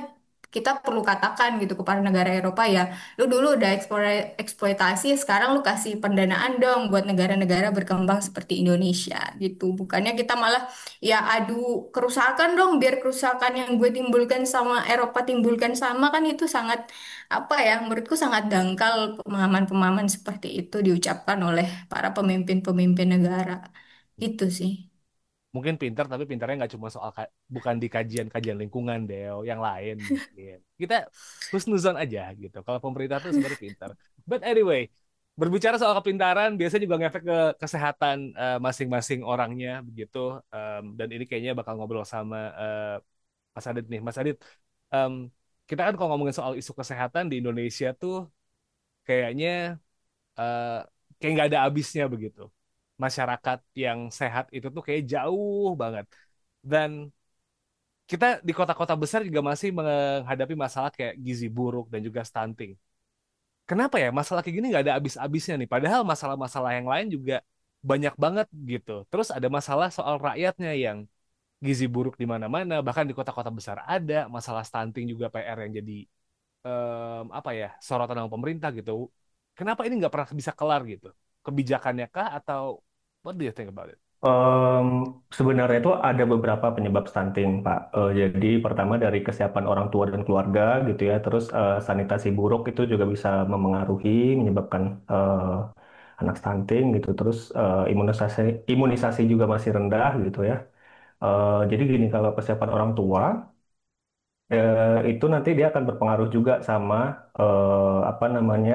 kita perlu katakan gitu kepada negara Eropa ya, lu dulu udah eksploitasi, sekarang lu kasih pendanaan dong buat negara-negara berkembang seperti Indonesia gitu. Bukannya kita malah ya adu kerusakan dong, biar kerusakan yang gue timbulkan sama Eropa timbulkan sama, kan itu sangat apa ya, menurutku sangat dangkal pemahaman-pemahaman seperti itu diucapkan oleh para pemimpin-pemimpin negara. Itu sih. Mungkin pintar, tapi pintarnya nggak cuma soal bukan di kajian-kajian lingkungan, Deo, yang lain mungkin. Kita husnuzon aja gitu. Kalau pemerintah tuh sebenarnya pintar. But anyway, berbicara soal kepintaran, biasanya juga ngefek ke kesehatan masing-masing orangnya begitu. Dan ini kayaknya bakal ngobrol sama Mas Adit nih. Mas Adit, em, kita kan kalau ngomongin soal isu kesehatan di Indonesia tuh kayaknya eh, kayak nggak ada habisnya begitu. Masyarakat yang sehat itu tuh kayak jauh banget. Dan kita di kota-kota besar juga masih menghadapi masalah kayak gizi buruk dan juga stunting. Kenapa ya masalah kayak gini nggak ada habis-habisnya nih? Padahal masalah-masalah yang lain juga banyak banget gitu. Terus ada masalah soal rakyatnya yang gizi buruk di mana-mana, bahkan di kota-kota besar ada masalah stunting juga PR yang jadi apa ya sorotan sama pemerintah gitu. Kenapa ini nggak pernah bisa kelar gitu? Kebijakannya kah atau what do you think about it? Em, Sebenarnya itu ada beberapa penyebab stunting, Pak. Jadi pertama dari kesiapan orang tua dan keluarga gitu ya. Terus sanitasi buruk itu juga bisa memengaruhi, menyebabkan anak stunting gitu. Terus imunisasi imunisasi juga masih rendah gitu ya. Jadi gini, kalau kesiapan orang tua itu nanti dia akan berpengaruh juga sama apa namanya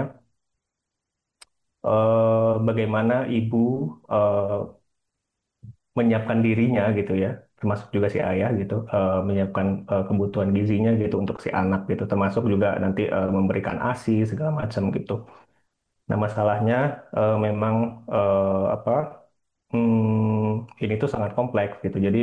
bagaimana ibu eh, menyiapkan dirinya gitu ya, termasuk juga si ayah gitu, menyiapkan kebutuhan gizinya gitu untuk si anak gitu, termasuk juga nanti memberikan ASI segala macam gitu. Nah masalahnya memang apa ini tuh sangat kompleks gitu. Jadi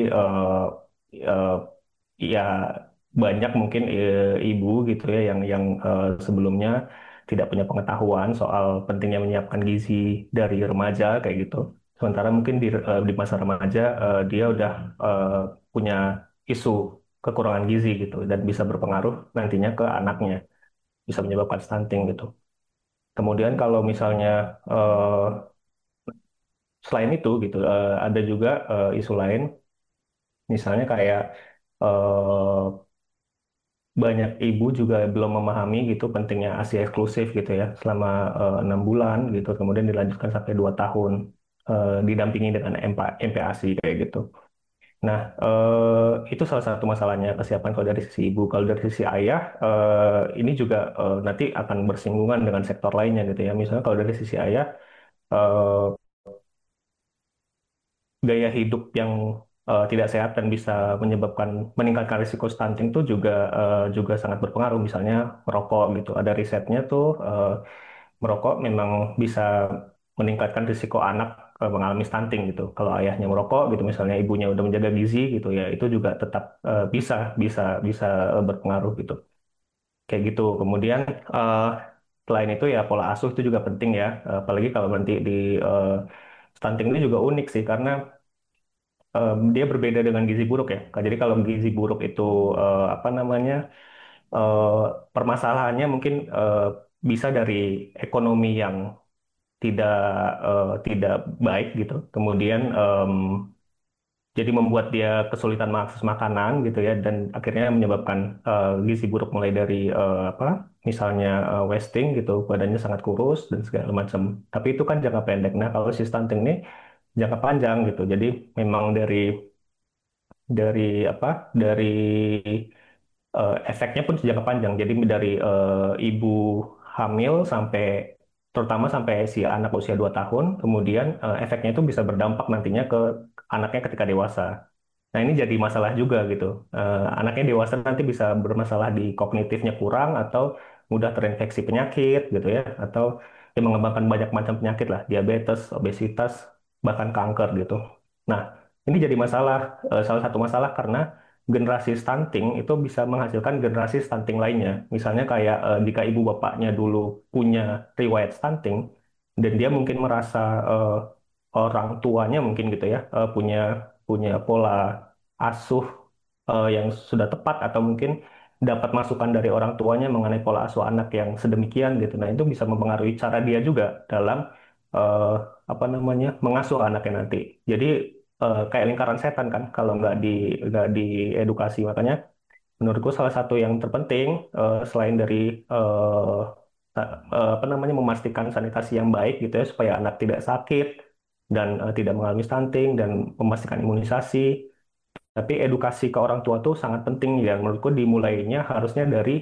ya banyak mungkin ibu gitu ya yang sebelumnya tidak punya pengetahuan soal pentingnya menyiapkan gizi dari remaja kayak gitu. Sementara mungkin di masa remaja dia udah eh, punya isu kekurangan gizi gitu dan bisa berpengaruh nantinya ke anaknya, bisa menyebabkan stunting gitu. Kemudian kalau misalnya selain itu gitu ada juga isu lain, misalnya kayak eh, banyak ibu juga belum memahami gitu pentingnya ASI eksklusif gitu ya selama 6 bulan gitu, kemudian dilanjutkan sampai 2 tahun didampingi dengan MPASI kayak gitu. Nah, itu salah satu masalahnya kesiapan kalau dari sisi ibu. Kalau dari sisi ayah, ini juga nanti akan bersinggungan dengan sektor lainnya gitu ya. Misalnya kalau dari sisi ayah, eh, gaya hidup yang tidak sehat dan bisa menyebabkan meningkatkan risiko stunting itu juga sangat berpengaruh. Misalnya merokok gitu. Ada risetnya tuh merokok memang bisa meningkatkan risiko anak mengalami stunting gitu. Kalau ayahnya merokok gitu, misalnya ibunya udah menjaga gizi gitu ya, itu juga tetap bisa bisa bisa berpengaruh gitu. Kayak gitu. Kemudian eh, selain itu ya pola asuh itu juga penting ya. Apalagi kalau nanti di eh, stunting ini juga unik sih karena dia berbeda dengan gizi buruk ya. Jadi kalau gizi buruk itu apa namanya eh, permasalahannya mungkin bisa dari ekonomi yang tidak tidak baik gitu. Kemudian jadi membuat dia kesulitan mengakses makanan gitu ya dan akhirnya menyebabkan gizi buruk mulai dari apa misalnya wasting gitu, badannya sangat kurus dan segala macam. Tapi itu kan jangka pendek. Nah, kalau si stunting ini jangka panjang gitu. Jadi memang dari apa dari efeknya pun jangka panjang. Jadi dari ibu hamil sampai terutama sampai si anak usia 2 tahun, kemudian efeknya itu bisa berdampak nantinya ke anaknya ketika dewasa. Nah, ini jadi masalah juga gitu. Anaknya dewasa nanti bisa bermasalah di kognitifnya kurang atau mudah terinfeksi penyakit gitu ya, atau yang mengembangkan banyak macam penyakit lah, diabetes, obesitas, bahkan kanker gitu. Nah, ini jadi masalah, salah satu masalah karena generasi stunting itu bisa menghasilkan generasi stunting lainnya. Misalnya kayak jika ibu bapaknya dulu punya riwayat stunting dan dia mungkin merasa orang tuanya mungkin gitu ya punya punya pola asuh yang sudah tepat atau mungkin dapat masukan dari orang tuanya mengenai pola asuh anak yang sedemikian gitu. Nah, itu bisa mempengaruhi cara dia juga dalam eh, apa namanya mengasuh anaknya nanti. Jadi kayak lingkaran setan kan kalau nggak diedukasi. Makanya menurutku salah satu yang terpenting selain dari eh, apa namanya memastikan sanitasi yang baik gitu ya supaya anak tidak sakit dan tidak mengalami stunting dan memastikan imunisasi. Tapi edukasi ke orang tua tuh sangat penting ya. Menurutku dimulainya harusnya dari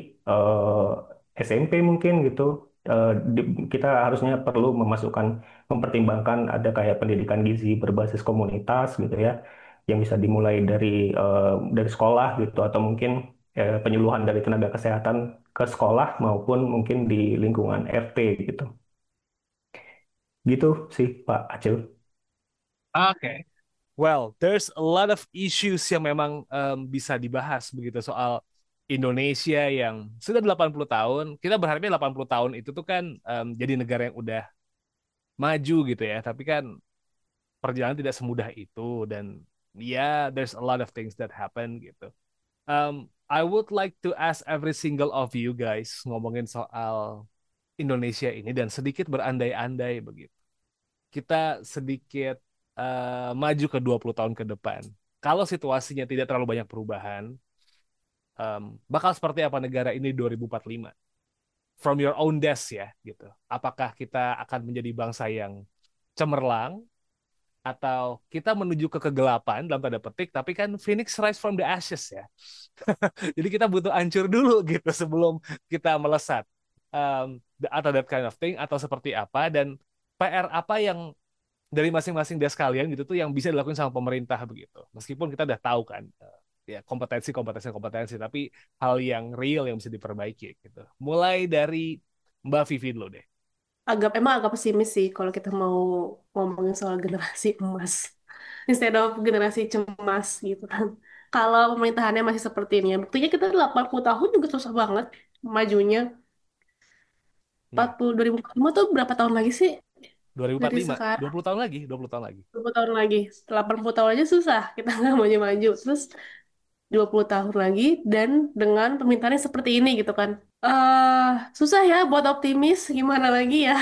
SMP mungkin gitu. Kita harusnya perlu mempertimbangkan ada kayak pendidikan gizi berbasis komunitas gitu ya, yang bisa dimulai dari sekolah gitu atau mungkin penyuluhan dari tenaga kesehatan ke sekolah maupun mungkin di lingkungan RT gitu. Gitu sih Pak Acil. Oke. Well, there's a lot of issues yang memang bisa dibahas begitu soal Indonesia yang sudah 80 tahun. Kita berharapnya 80 tahun itu tuh kan jadi negara yang udah maju gitu ya. Tapi kan perjalanan tidak semudah itu dan ya there's a lot of things that happen gitu. I would like to ask every single of you guys ngomongin soal Indonesia ini dan sedikit berandai-andai begitu. Kita sedikit maju ke 20 tahun ke depan. Kalau situasinya tidak terlalu banyak perubahan, bakal seperti apa negara ini 2045? From your own desk ya, gitu. Apakah kita akan menjadi bangsa yang cemerlang atau kita menuju ke kegelapan dalam tanda petik, tapi kan Phoenix rise from the ashes ya. Jadi kita butuh hancur dulu gitu sebelum kita melesat. Atau that kind of thing atau seperti apa dan PR apa yang dari masing-masing desk kalian gitu tuh yang bisa dilakukan sama pemerintah begitu. Meskipun kita udah tahu kan ya kompetensi tapi hal yang real yang bisa diperbaiki gitu. Mulai dari Mbak Vivi dulu deh. Emang agak pesimis sih kalau kita mau ngomongin soal generasi emas. Instead of generasi cemas gitu kan. Kalau pemerintahannya masih seperti ini ya. Buktinya kita 80 tahun juga susah banget majunya. Ya, 2045 tuh berapa tahun lagi sih? Dari 2045, sekarang 20 tahun lagi, 20 tahun lagi. 20 tahun lagi. 80 tahun aja susah. Kita nggak maju-maju. Terus 20 tahun lagi dan dengan pemerintahannya seperti ini gitu kan. Susah ya buat optimis gimana lagi ya.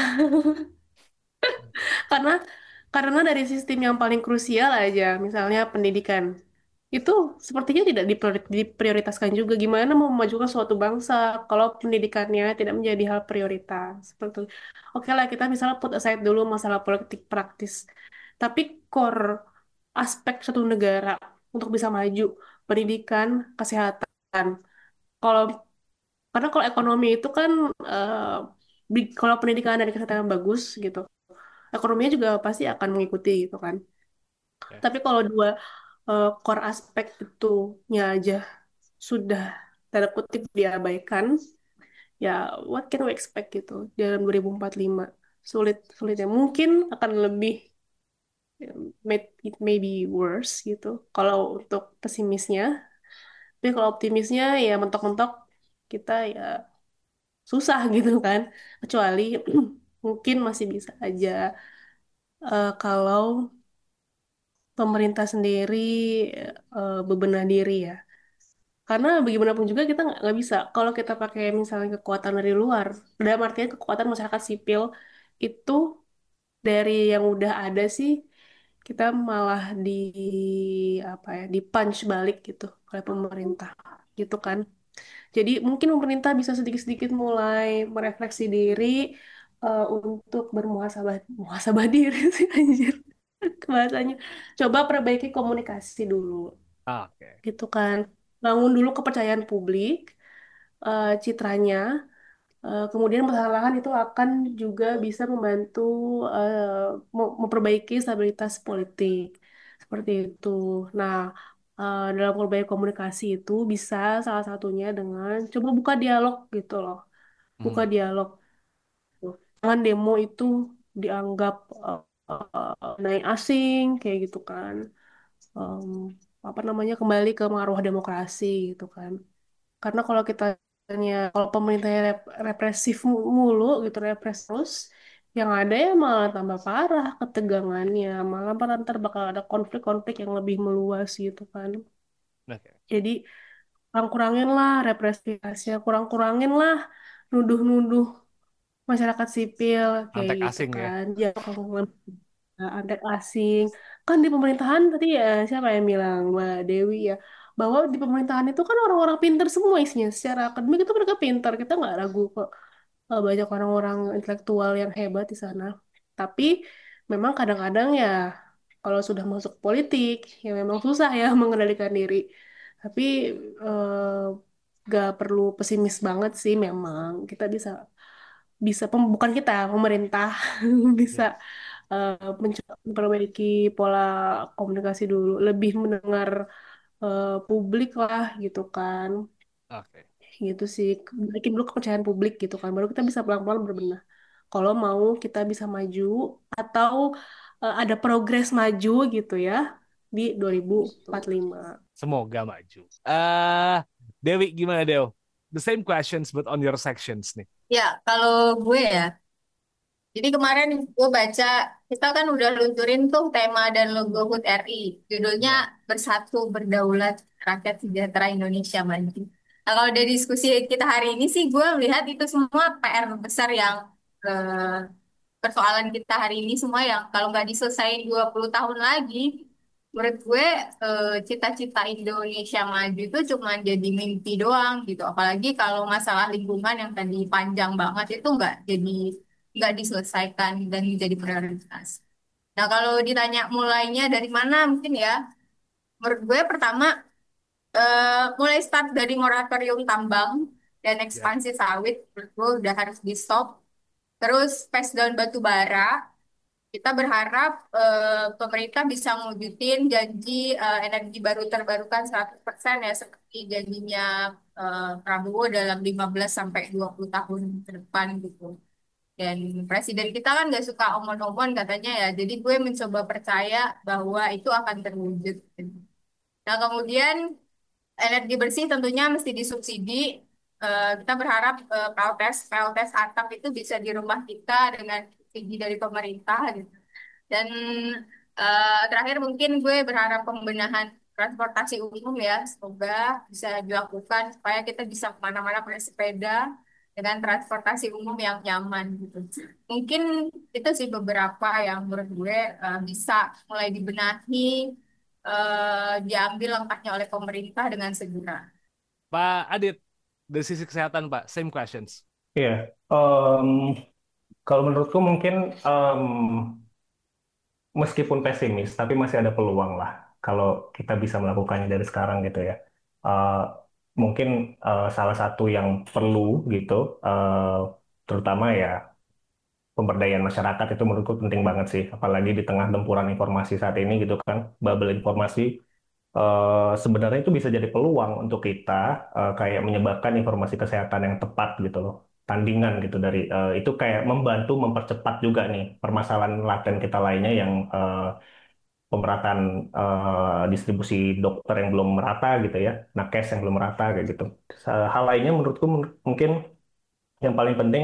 Karena dari sistem yang paling krusial aja, misalnya pendidikan, itu sepertinya tidak diprioritaskan juga. Gimana mau memajukan suatu bangsa kalau pendidikannya tidak menjadi hal prioritas? Seperti, oke lah kita misalnya put aside dulu masalah politik praktis, tapi core aspek suatu negara untuk bisa maju, pendidikan, kesehatan. Kalau kalau ekonomi itu kan eh, kalau pendidikan dan kesehatan bagus gitu ekonominya juga pasti akan mengikuti gitu kan. Ya. Tapi kalau dua core aspek itunya aja sudah tanda kutip diabaikan, ya what can we expect gitu dalam 2045? Sulit sulitnya mungkin akan lebih it may be worse gitu. Kalau untuk pesimisnya, tapi kalau optimisnya ya mentok-mentok kita ya susah gitu kan. Kecuali mungkin masih bisa aja kalau pemerintah sendiri bebenah diri ya. Karena bagaimanapun juga kita nggak bisa. Kalau kita pakai misalnya kekuatan dari luar, dalam artian kekuatan masyarakat sipil itu dari yang udah ada sih kita malah apa ya di punch balik gitu oleh pemerintah gitu kan. Jadi mungkin pemerintah bisa sedikit-sedikit mulai merefleksi diri untuk bermuhasabah muhasabah diri sih anjir bahasanya. Coba perbaiki komunikasi dulu Oke. gitu kan. Bangun dulu kepercayaan publik, citranya, kemudian perlahan itu akan juga bisa membantu memperbaiki stabilitas politik. Seperti itu. Nah, dalam memperbaiki komunikasi itu bisa salah satunya dengan coba buka dialog gitu loh. Buka Hmm. dialog. Jangan demo itu dianggap naik asing kayak gitu kan. Em, apa namanya kembali ke marwah demokrasi gitu kan. Karena kalau pemerintahnya represif mulu gitu, represif terus, yang ada ya malah tambah parah ketegangannya, malah ntar bakal ada konflik-konflik yang lebih meluas gitu kan. Oke. Jadi kurang-kurangin lah representasinya, kurang-kurangin lah nuduh-nuduh masyarakat sipil kayak Antek gitu asing ya. kan. Ya kalau ada asing kan di pemerintahan tadi ya siapa yang bilang Mbak Dewi ya bahwa di pemerintahan itu kan orang-orang pinter semua isinya secara akademik itu mereka pinter kita nggak ragu kok. Banyak orang-orang intelektual yang hebat di sana tapi memang kadang-kadang ya kalau sudah masuk politik ya memang susah ya mengendalikan diri tapi gak perlu pesimis banget sih memang kita bisa bisa bukan kita pemerintah bisa Ya. eh, mencoba memperbaiki pola komunikasi dulu, lebih mendengar publik lah gitu kan, Oke. gitu sih. Balikin dulu kepercayaan publik gitu kan, baru kita bisa pelan-pelan berbenah. Kalau mau kita bisa maju atau ada progres maju gitu ya di Gitu. 2045. Semoga maju. Dewi gimana Dew? The same questions but on your sections nih. Ya, kalau gue ya, jadi kemarin gue baca, kita kan udah luncurin tuh tema dan logo HUT RI. Judulnya Ya. Bersatu Berdaulat Rakyat Sejahtera Indonesia Maju. Nah, kalau dari diskusi kita hari ini sih, gue melihat itu semua PR besar yang eh, persoalan kita hari ini semua yang kalau nggak diselesain 20 tahun lagi, menurut gue cita-cita Indonesia maju itu cuma jadi mimpi doang gitu. Apalagi kalau masalah lingkungan yang tadi panjang banget itu nggak diselesaikan dan menjadi prioritas. Nah, kalau ditanya mulainya dari mana mungkin ya, menurut gue pertama mulai start dari moratorium tambang dan Ya. ekspansi sawit, menurut gue udah harus di stop. Terus phase down batu bara, kita berharap pemerintah bisa mewujudin janji energi baru terbarukan 100% ya seperti janjinya Prabowo dalam 15 sampai 20 tahun ke depan gitu. Dan presiden kita kan nggak suka omon-omon katanya ya. Jadi gue mencoba percaya bahwa itu akan terwujud. Nah, kemudian energi bersih tentunya mesti disubsidi. Kita berharap PLTS atap itu bisa di rumah kita dengan subsidi dari pemerintah gitu. Dan terakhir mungkin gue berharap pembenahan transportasi umum ya, semoga bisa dilakukan supaya kita bisa kemana-mana pakai sepeda dengan transportasi umum yang nyaman gitu. Mungkin itu sih beberapa yang menurut gue bisa mulai dibenahi, diambil langkahnya oleh pemerintah dengan segera. Pak Adit, dari sisi kesehatan Pak, same questions. Iya, em, kalau menurutku mungkin meskipun pesimis, tapi masih ada peluang lah kalau kita bisa melakukannya dari sekarang gitu ya. Eh, Mungkin salah satu yang perlu gitu, terutama ya pemberdayaan masyarakat itu menurutku penting banget sih, apalagi di tengah gempuran informasi saat ini gitu kan, bubble informasi. Sebenarnya itu bisa jadi peluang untuk kita kayak menyebarkan informasi kesehatan yang tepat gitu loh, tandingan gitu dari itu kayak membantu mempercepat juga nih permasalahan laten kita lainnya yang pemerataan distribusi dokter yang belum merata gitu ya, nakes yang belum merata kayak gitu. Hal lainnya menurutku mungkin yang paling penting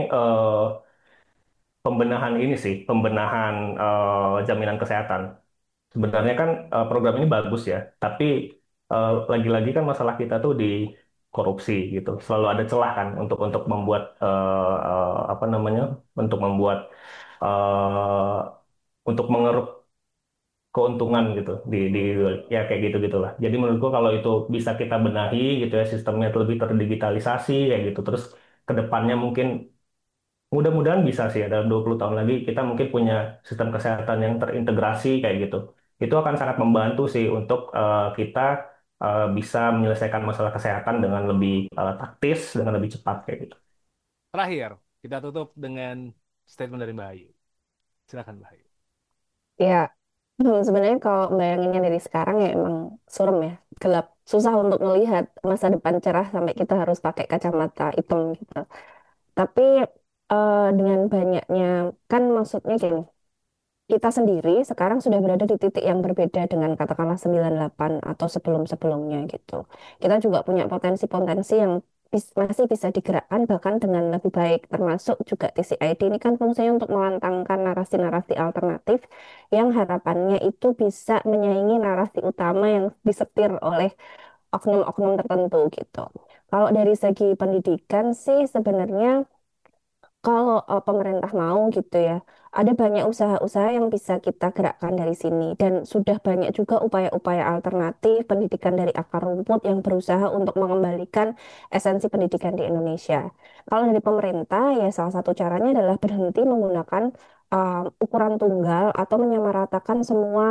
pembenahan ini sih, pembenahan jaminan kesehatan. Sebenarnya kan program ini bagus ya, tapi lagi-lagi kan masalah kita tuh di korupsi gitu. Selalu ada celah kan untuk membuat apa namanya, untuk membuat eh, untuk mengeruk keuntungan gitu di ya kayak gitu gitulah. Jadi menurutku kalau itu bisa kita benahi gitu ya sistemnya lebih terdigitalisasi kayak gitu. Terus ke depannya mungkin mudah-mudahan bisa sih ya, dalam 20 tahun lagi kita mungkin punya sistem kesehatan yang terintegrasi kayak gitu. Itu akan sangat membantu sih untuk kita bisa menyelesaikan masalah kesehatan dengan lebih taktis, dengan lebih cepat kayak gitu. Terakhir, kita tutup dengan statement dari Mbak Ayu. Silakan Mbak Ayu. Ya, sebenarnya kalau bayanginnya dari sekarang ya emang suram ya, gelap, susah untuk melihat masa depan cerah sampai kita harus pakai kacamata hitam gitu. Tapi dengan banyaknya, kan maksudnya gini, kita sendiri sekarang sudah berada di titik yang berbeda dengan katakanlah 98 atau sebelum-sebelumnya gitu. Kita juga punya potensi-potensi yang masih bisa digerakkan bahkan dengan lebih baik, termasuk juga TCID ini kan fungsinya untuk melantangkan narasi-narasi alternatif yang harapannya itu bisa menyaingi narasi utama yang disetir oleh oknum-oknum tertentu gitu. Kalau dari segi pendidikan sih sebenarnya kalau pemerintah mau gitu ya, ada banyak usaha-usaha yang bisa kita gerakkan dari sini dan sudah banyak juga upaya-upaya alternatif pendidikan dari akar rumput yang berusaha untuk mengembalikan esensi pendidikan di Indonesia. Kalau dari pemerintah ya salah satu caranya adalah berhenti menggunakan ukuran tunggal atau menyamaratakan semua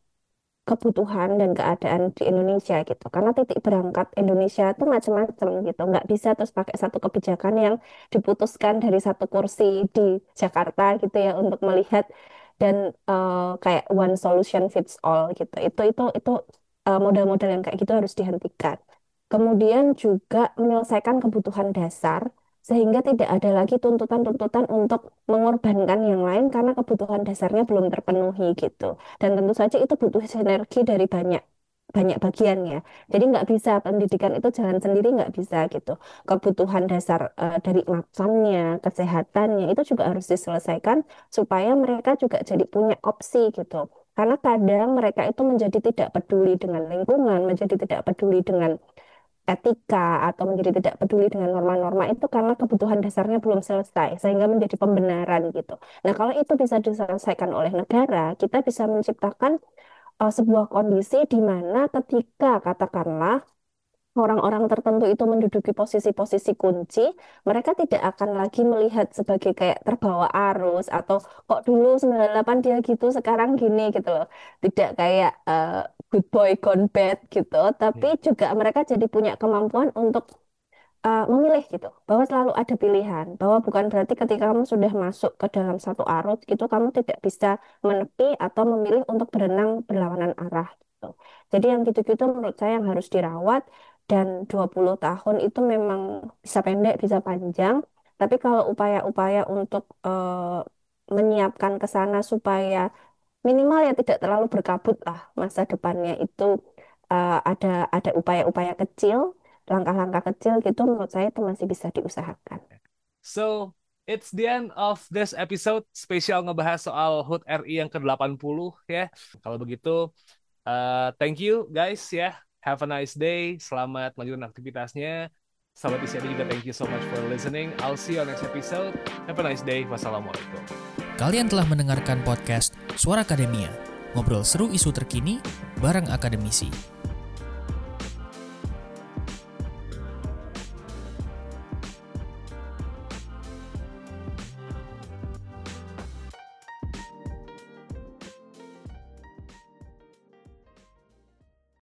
kebutuhan dan keadaan di Indonesia gitu. Karena titik berangkat Indonesia itu macam-macam gitu. Nggak bisa terus pakai satu kebijakan yang diputuskan dari satu kursi di Jakarta gitu ya untuk melihat dan kayak one solution fits all gitu. Itu model-model yang kayak gitu harus dihentikan. Kemudian juga menyelesaikan kebutuhan dasar sehingga tidak ada lagi tuntutan-tuntutan untuk mengorbankan yang lain karena kebutuhan dasarnya belum terpenuhi gitu. Dan tentu saja itu butuh sinergi dari banyak banyak bagian ya. Jadi nggak bisa pendidikan itu jalan sendiri nggak bisa gitu. Kebutuhan dasar dari makannya, kesehatannya itu juga harus diselesaikan supaya mereka juga jadi punya opsi gitu. Karena kadang mereka itu menjadi tidak peduli dengan lingkungan, menjadi tidak peduli dengan etika atau menjadi tidak peduli dengan norma-norma itu karena kebutuhan dasarnya belum selesai sehingga menjadi pembenaran gitu. Nah, kalau itu bisa diselesaikan oleh negara, kita bisa menciptakan sebuah kondisi di mana ketika katakanlah orang-orang tertentu itu menduduki posisi-posisi kunci, mereka tidak akan lagi melihat sebagai kayak terbawa arus atau kok dulu 98 dia gitu, sekarang gini gitu loh. Tidak kayak good boy gone bad gitu, tapi Ya. juga mereka jadi punya kemampuan untuk memilih gitu, bahwa selalu ada pilihan, bahwa bukan berarti ketika kamu sudah masuk ke dalam satu arus gitu, kamu tidak bisa menepi atau memilih untuk berenang berlawanan arah gitu. Jadi yang gitu-gitu menurut saya yang harus dirawat dan 20 tahun itu memang bisa pendek, bisa panjang, tapi kalau upaya-upaya untuk menyiapkan ke sana supaya minimal ya tidak terlalu berkabut lah masa depannya itu ada upaya-upaya kecil, langkah-langkah kecil gitu menurut saya itu masih bisa diusahakan. So, it's the end of this episode spesial ngebahas soal HUT RI yang ke-80 ya. Kalau begitu, thank you guys ya. Have a nice day. Selamat melanjutkan aktivitasnya. Sahabat ICD juga thank you so much for listening. I'll see you on next episode. Have a nice day. Wassalamualaikum. Kalian telah mendengarkan podcast Suara Akademia, ngobrol seru isu terkini bareng akademisi.